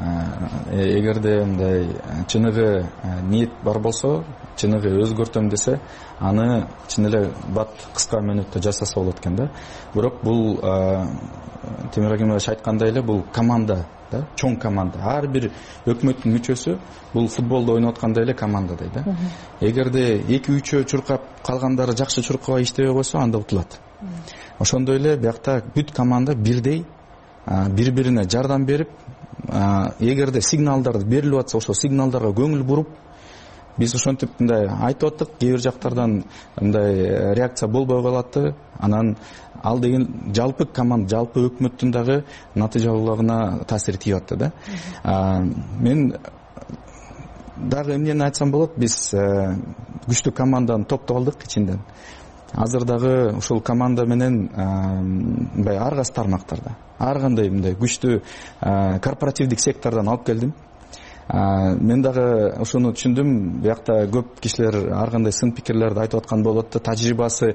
Эгерде мындай чыныгы ниет бар болсо, чыныгы өзгөртөм десе, аны чын эле бат кыска мөөнөттө жасаса болот экен да. Бирок бул Темир Агимович айткандай эле, бул команда да, чоң команда. Ар бир өкмөттүн мүчөсү бул футболдо ойноп аткандай эле командадай да. Эгерде 2-3 чуркап, калгандары жакшы чуркабай иштебей койсо, анда утулат. Ошондой эле биякта бүт команда бирдей бири-бирине жардам берип, эгерде сигналдар берилип атса, ошол сигналдарга көңүл буруп, биз ошентип мындай айтып аттык, кээ бир жактардан мындай реакция болбой калат. Анан ал деген жалпы команда, жалпы өкмөттүн дагы натыйжалуулугуна таасир тийип атты да. Мен дагы эмнени айтсам болот, биз күчтүү команданы топтоп алдык ичинден. Азыр дагы ушул команда менен мындай ар кайсы тармактарда, ар кандай мындай күчтүү корпоративдик сектордон алып келдим. Мен дагы ушуну түшүндүм. Биякта көп кишилер ар кандай сын пикирлерди айтып аткан болот да, тажрыйбасы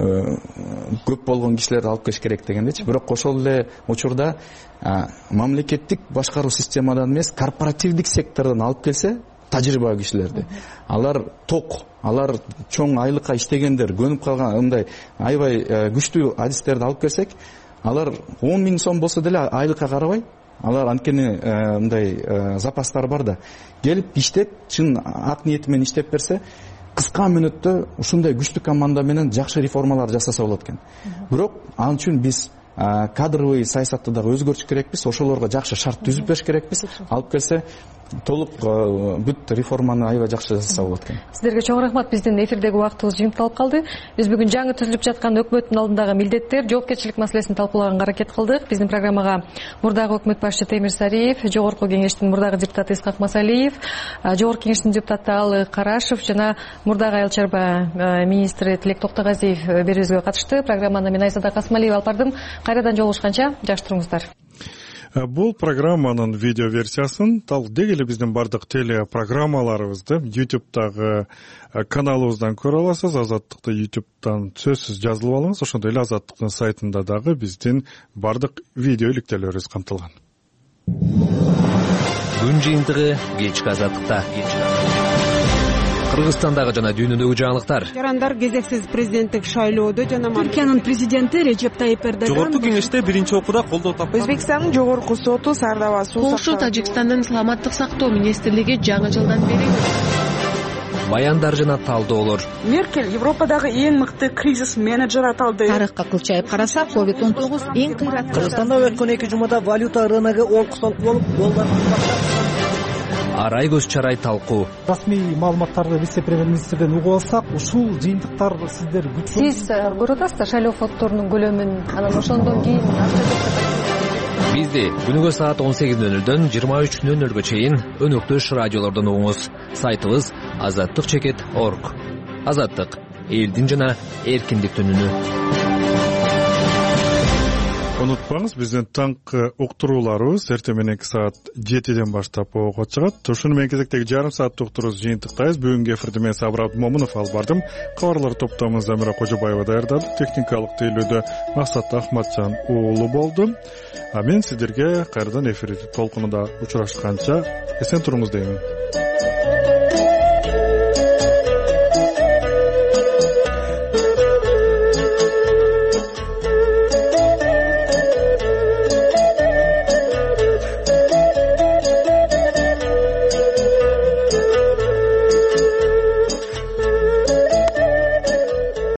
көп болгон кишилерди алып келиш керек дегендечи. Бирок ошол эле учурда мамлекеттик башкаруу системадан эмес, корпоративдик сектордон алып келсе тажрыйба кишилерди, алар ток, алар чоң айлыкка иштегендер, көнүп калган мындай аябай күчтүү адистерди алып келсек, алар 10 000 сом болсо деле айлыкка карабай, алар анткени мындай запастар бар да, келип иштеп, чын ак ниети менен иштеп берсе, кыска мөөнөттө ушундай күчтүү команда менен жакшы реформалар жасаса болот экен. Бирок ал үчүн биз кадровый саясатты дагы өзгөртүш керекпиз, ошолорго жакшы шарт түзүп бериш керекпиз. Алып келсе, толук бүт реформаны аябай жакшы жасаса болот экен. Сиздерге чоң рахмат. Биздин эфирдеги убактыбыз жыйынтылып калды. Биз бүгүн жаңы түзүлүп жаткан өкмөттүн алдындагы милдеттер, жоопкерчилик маселесин талкуулаганга аракет кылдык. Биздин программага мурдагы өкмөт башчы Темир Сариев, Жогорку кеңештин мурдагы депутаты Исхак Масалиев, Жогорку кеңештин депутаты Алы Карашев жана мурдагы айыл чарба министри Тилек Токтогазиев берүүбүзгө катышты. Программаны мен Айзада Касмалиева алып бардым. Кайрадан жолугушканча жакшы туруңуздар. Бул программанын видео версиясын деги эле биздин бардык телепрограммаларыбызды YouTube'дагы каналыбыздан көрө аласыз. Азаттыкты YouTube'дан сөзсүз жазылып алыңыз. Ошондой эле Азаттыктын сайтында дагы биздин бардык видео иликтөөлөрүбүз камтылган. Күн жыйынтыгы кечки Азаттыкта. Кыргызстандагы жана дүйнөдөгү жаңылыктар. Жарандар кезексиз президенттик шайлоодо жана Түркиянын президенти Режеп Тайип Эрдоган жогорку кеңеште биринчи окууда колдоо тапкан. Өзбекстандын жогорку соту Сардава суу Полша Тажикстандын саламаттык сактоо министрлиги жаңы жылдан бери баяндар жана талдоолор. Меркель Европадагы эң мыкты кризис менеджер аталды. Тарыхка кылчайып карасак, COVID-19 эң кыйраттуу. Кыргызстанда өткөн 2 жумада валюта рыногу олкусолук болуп, доллар Арай көз чарай талкуу. Расмий маалыматтарды вице-премьер-министрден угуп алсак, ушул жыйынтыктар сиздер Сиз көрүп атасызбы шайлоо фонддорунун көлөмүн, анан ошондон кийин Бизди күнүгө саат 18:00дөн 23:00га чейин өнөктөш радиолордон угуңуз. Сайтыбыз azattik.org. Азаттык элдин жана эркиндиктин үнү. Унутпаңыз, биздин таңкы уктурууларыбыз эртең мененки саат 7ден баштап ого чыгат. Ушуну менен кезектеги жарым сааттык уктурубуз жыйынтыктайбыз. Бүгүнкү эфирде мен Сабыр Абдымомунов алып бардым. Кабарлар топтомун Замира Кожобаева даярдады. Техникалык тейлөөдө Максат Ахматжан уулу болду. А мен сиздерге кайрадан эфир толкунунда учурашканча эсен туруңуз деймин.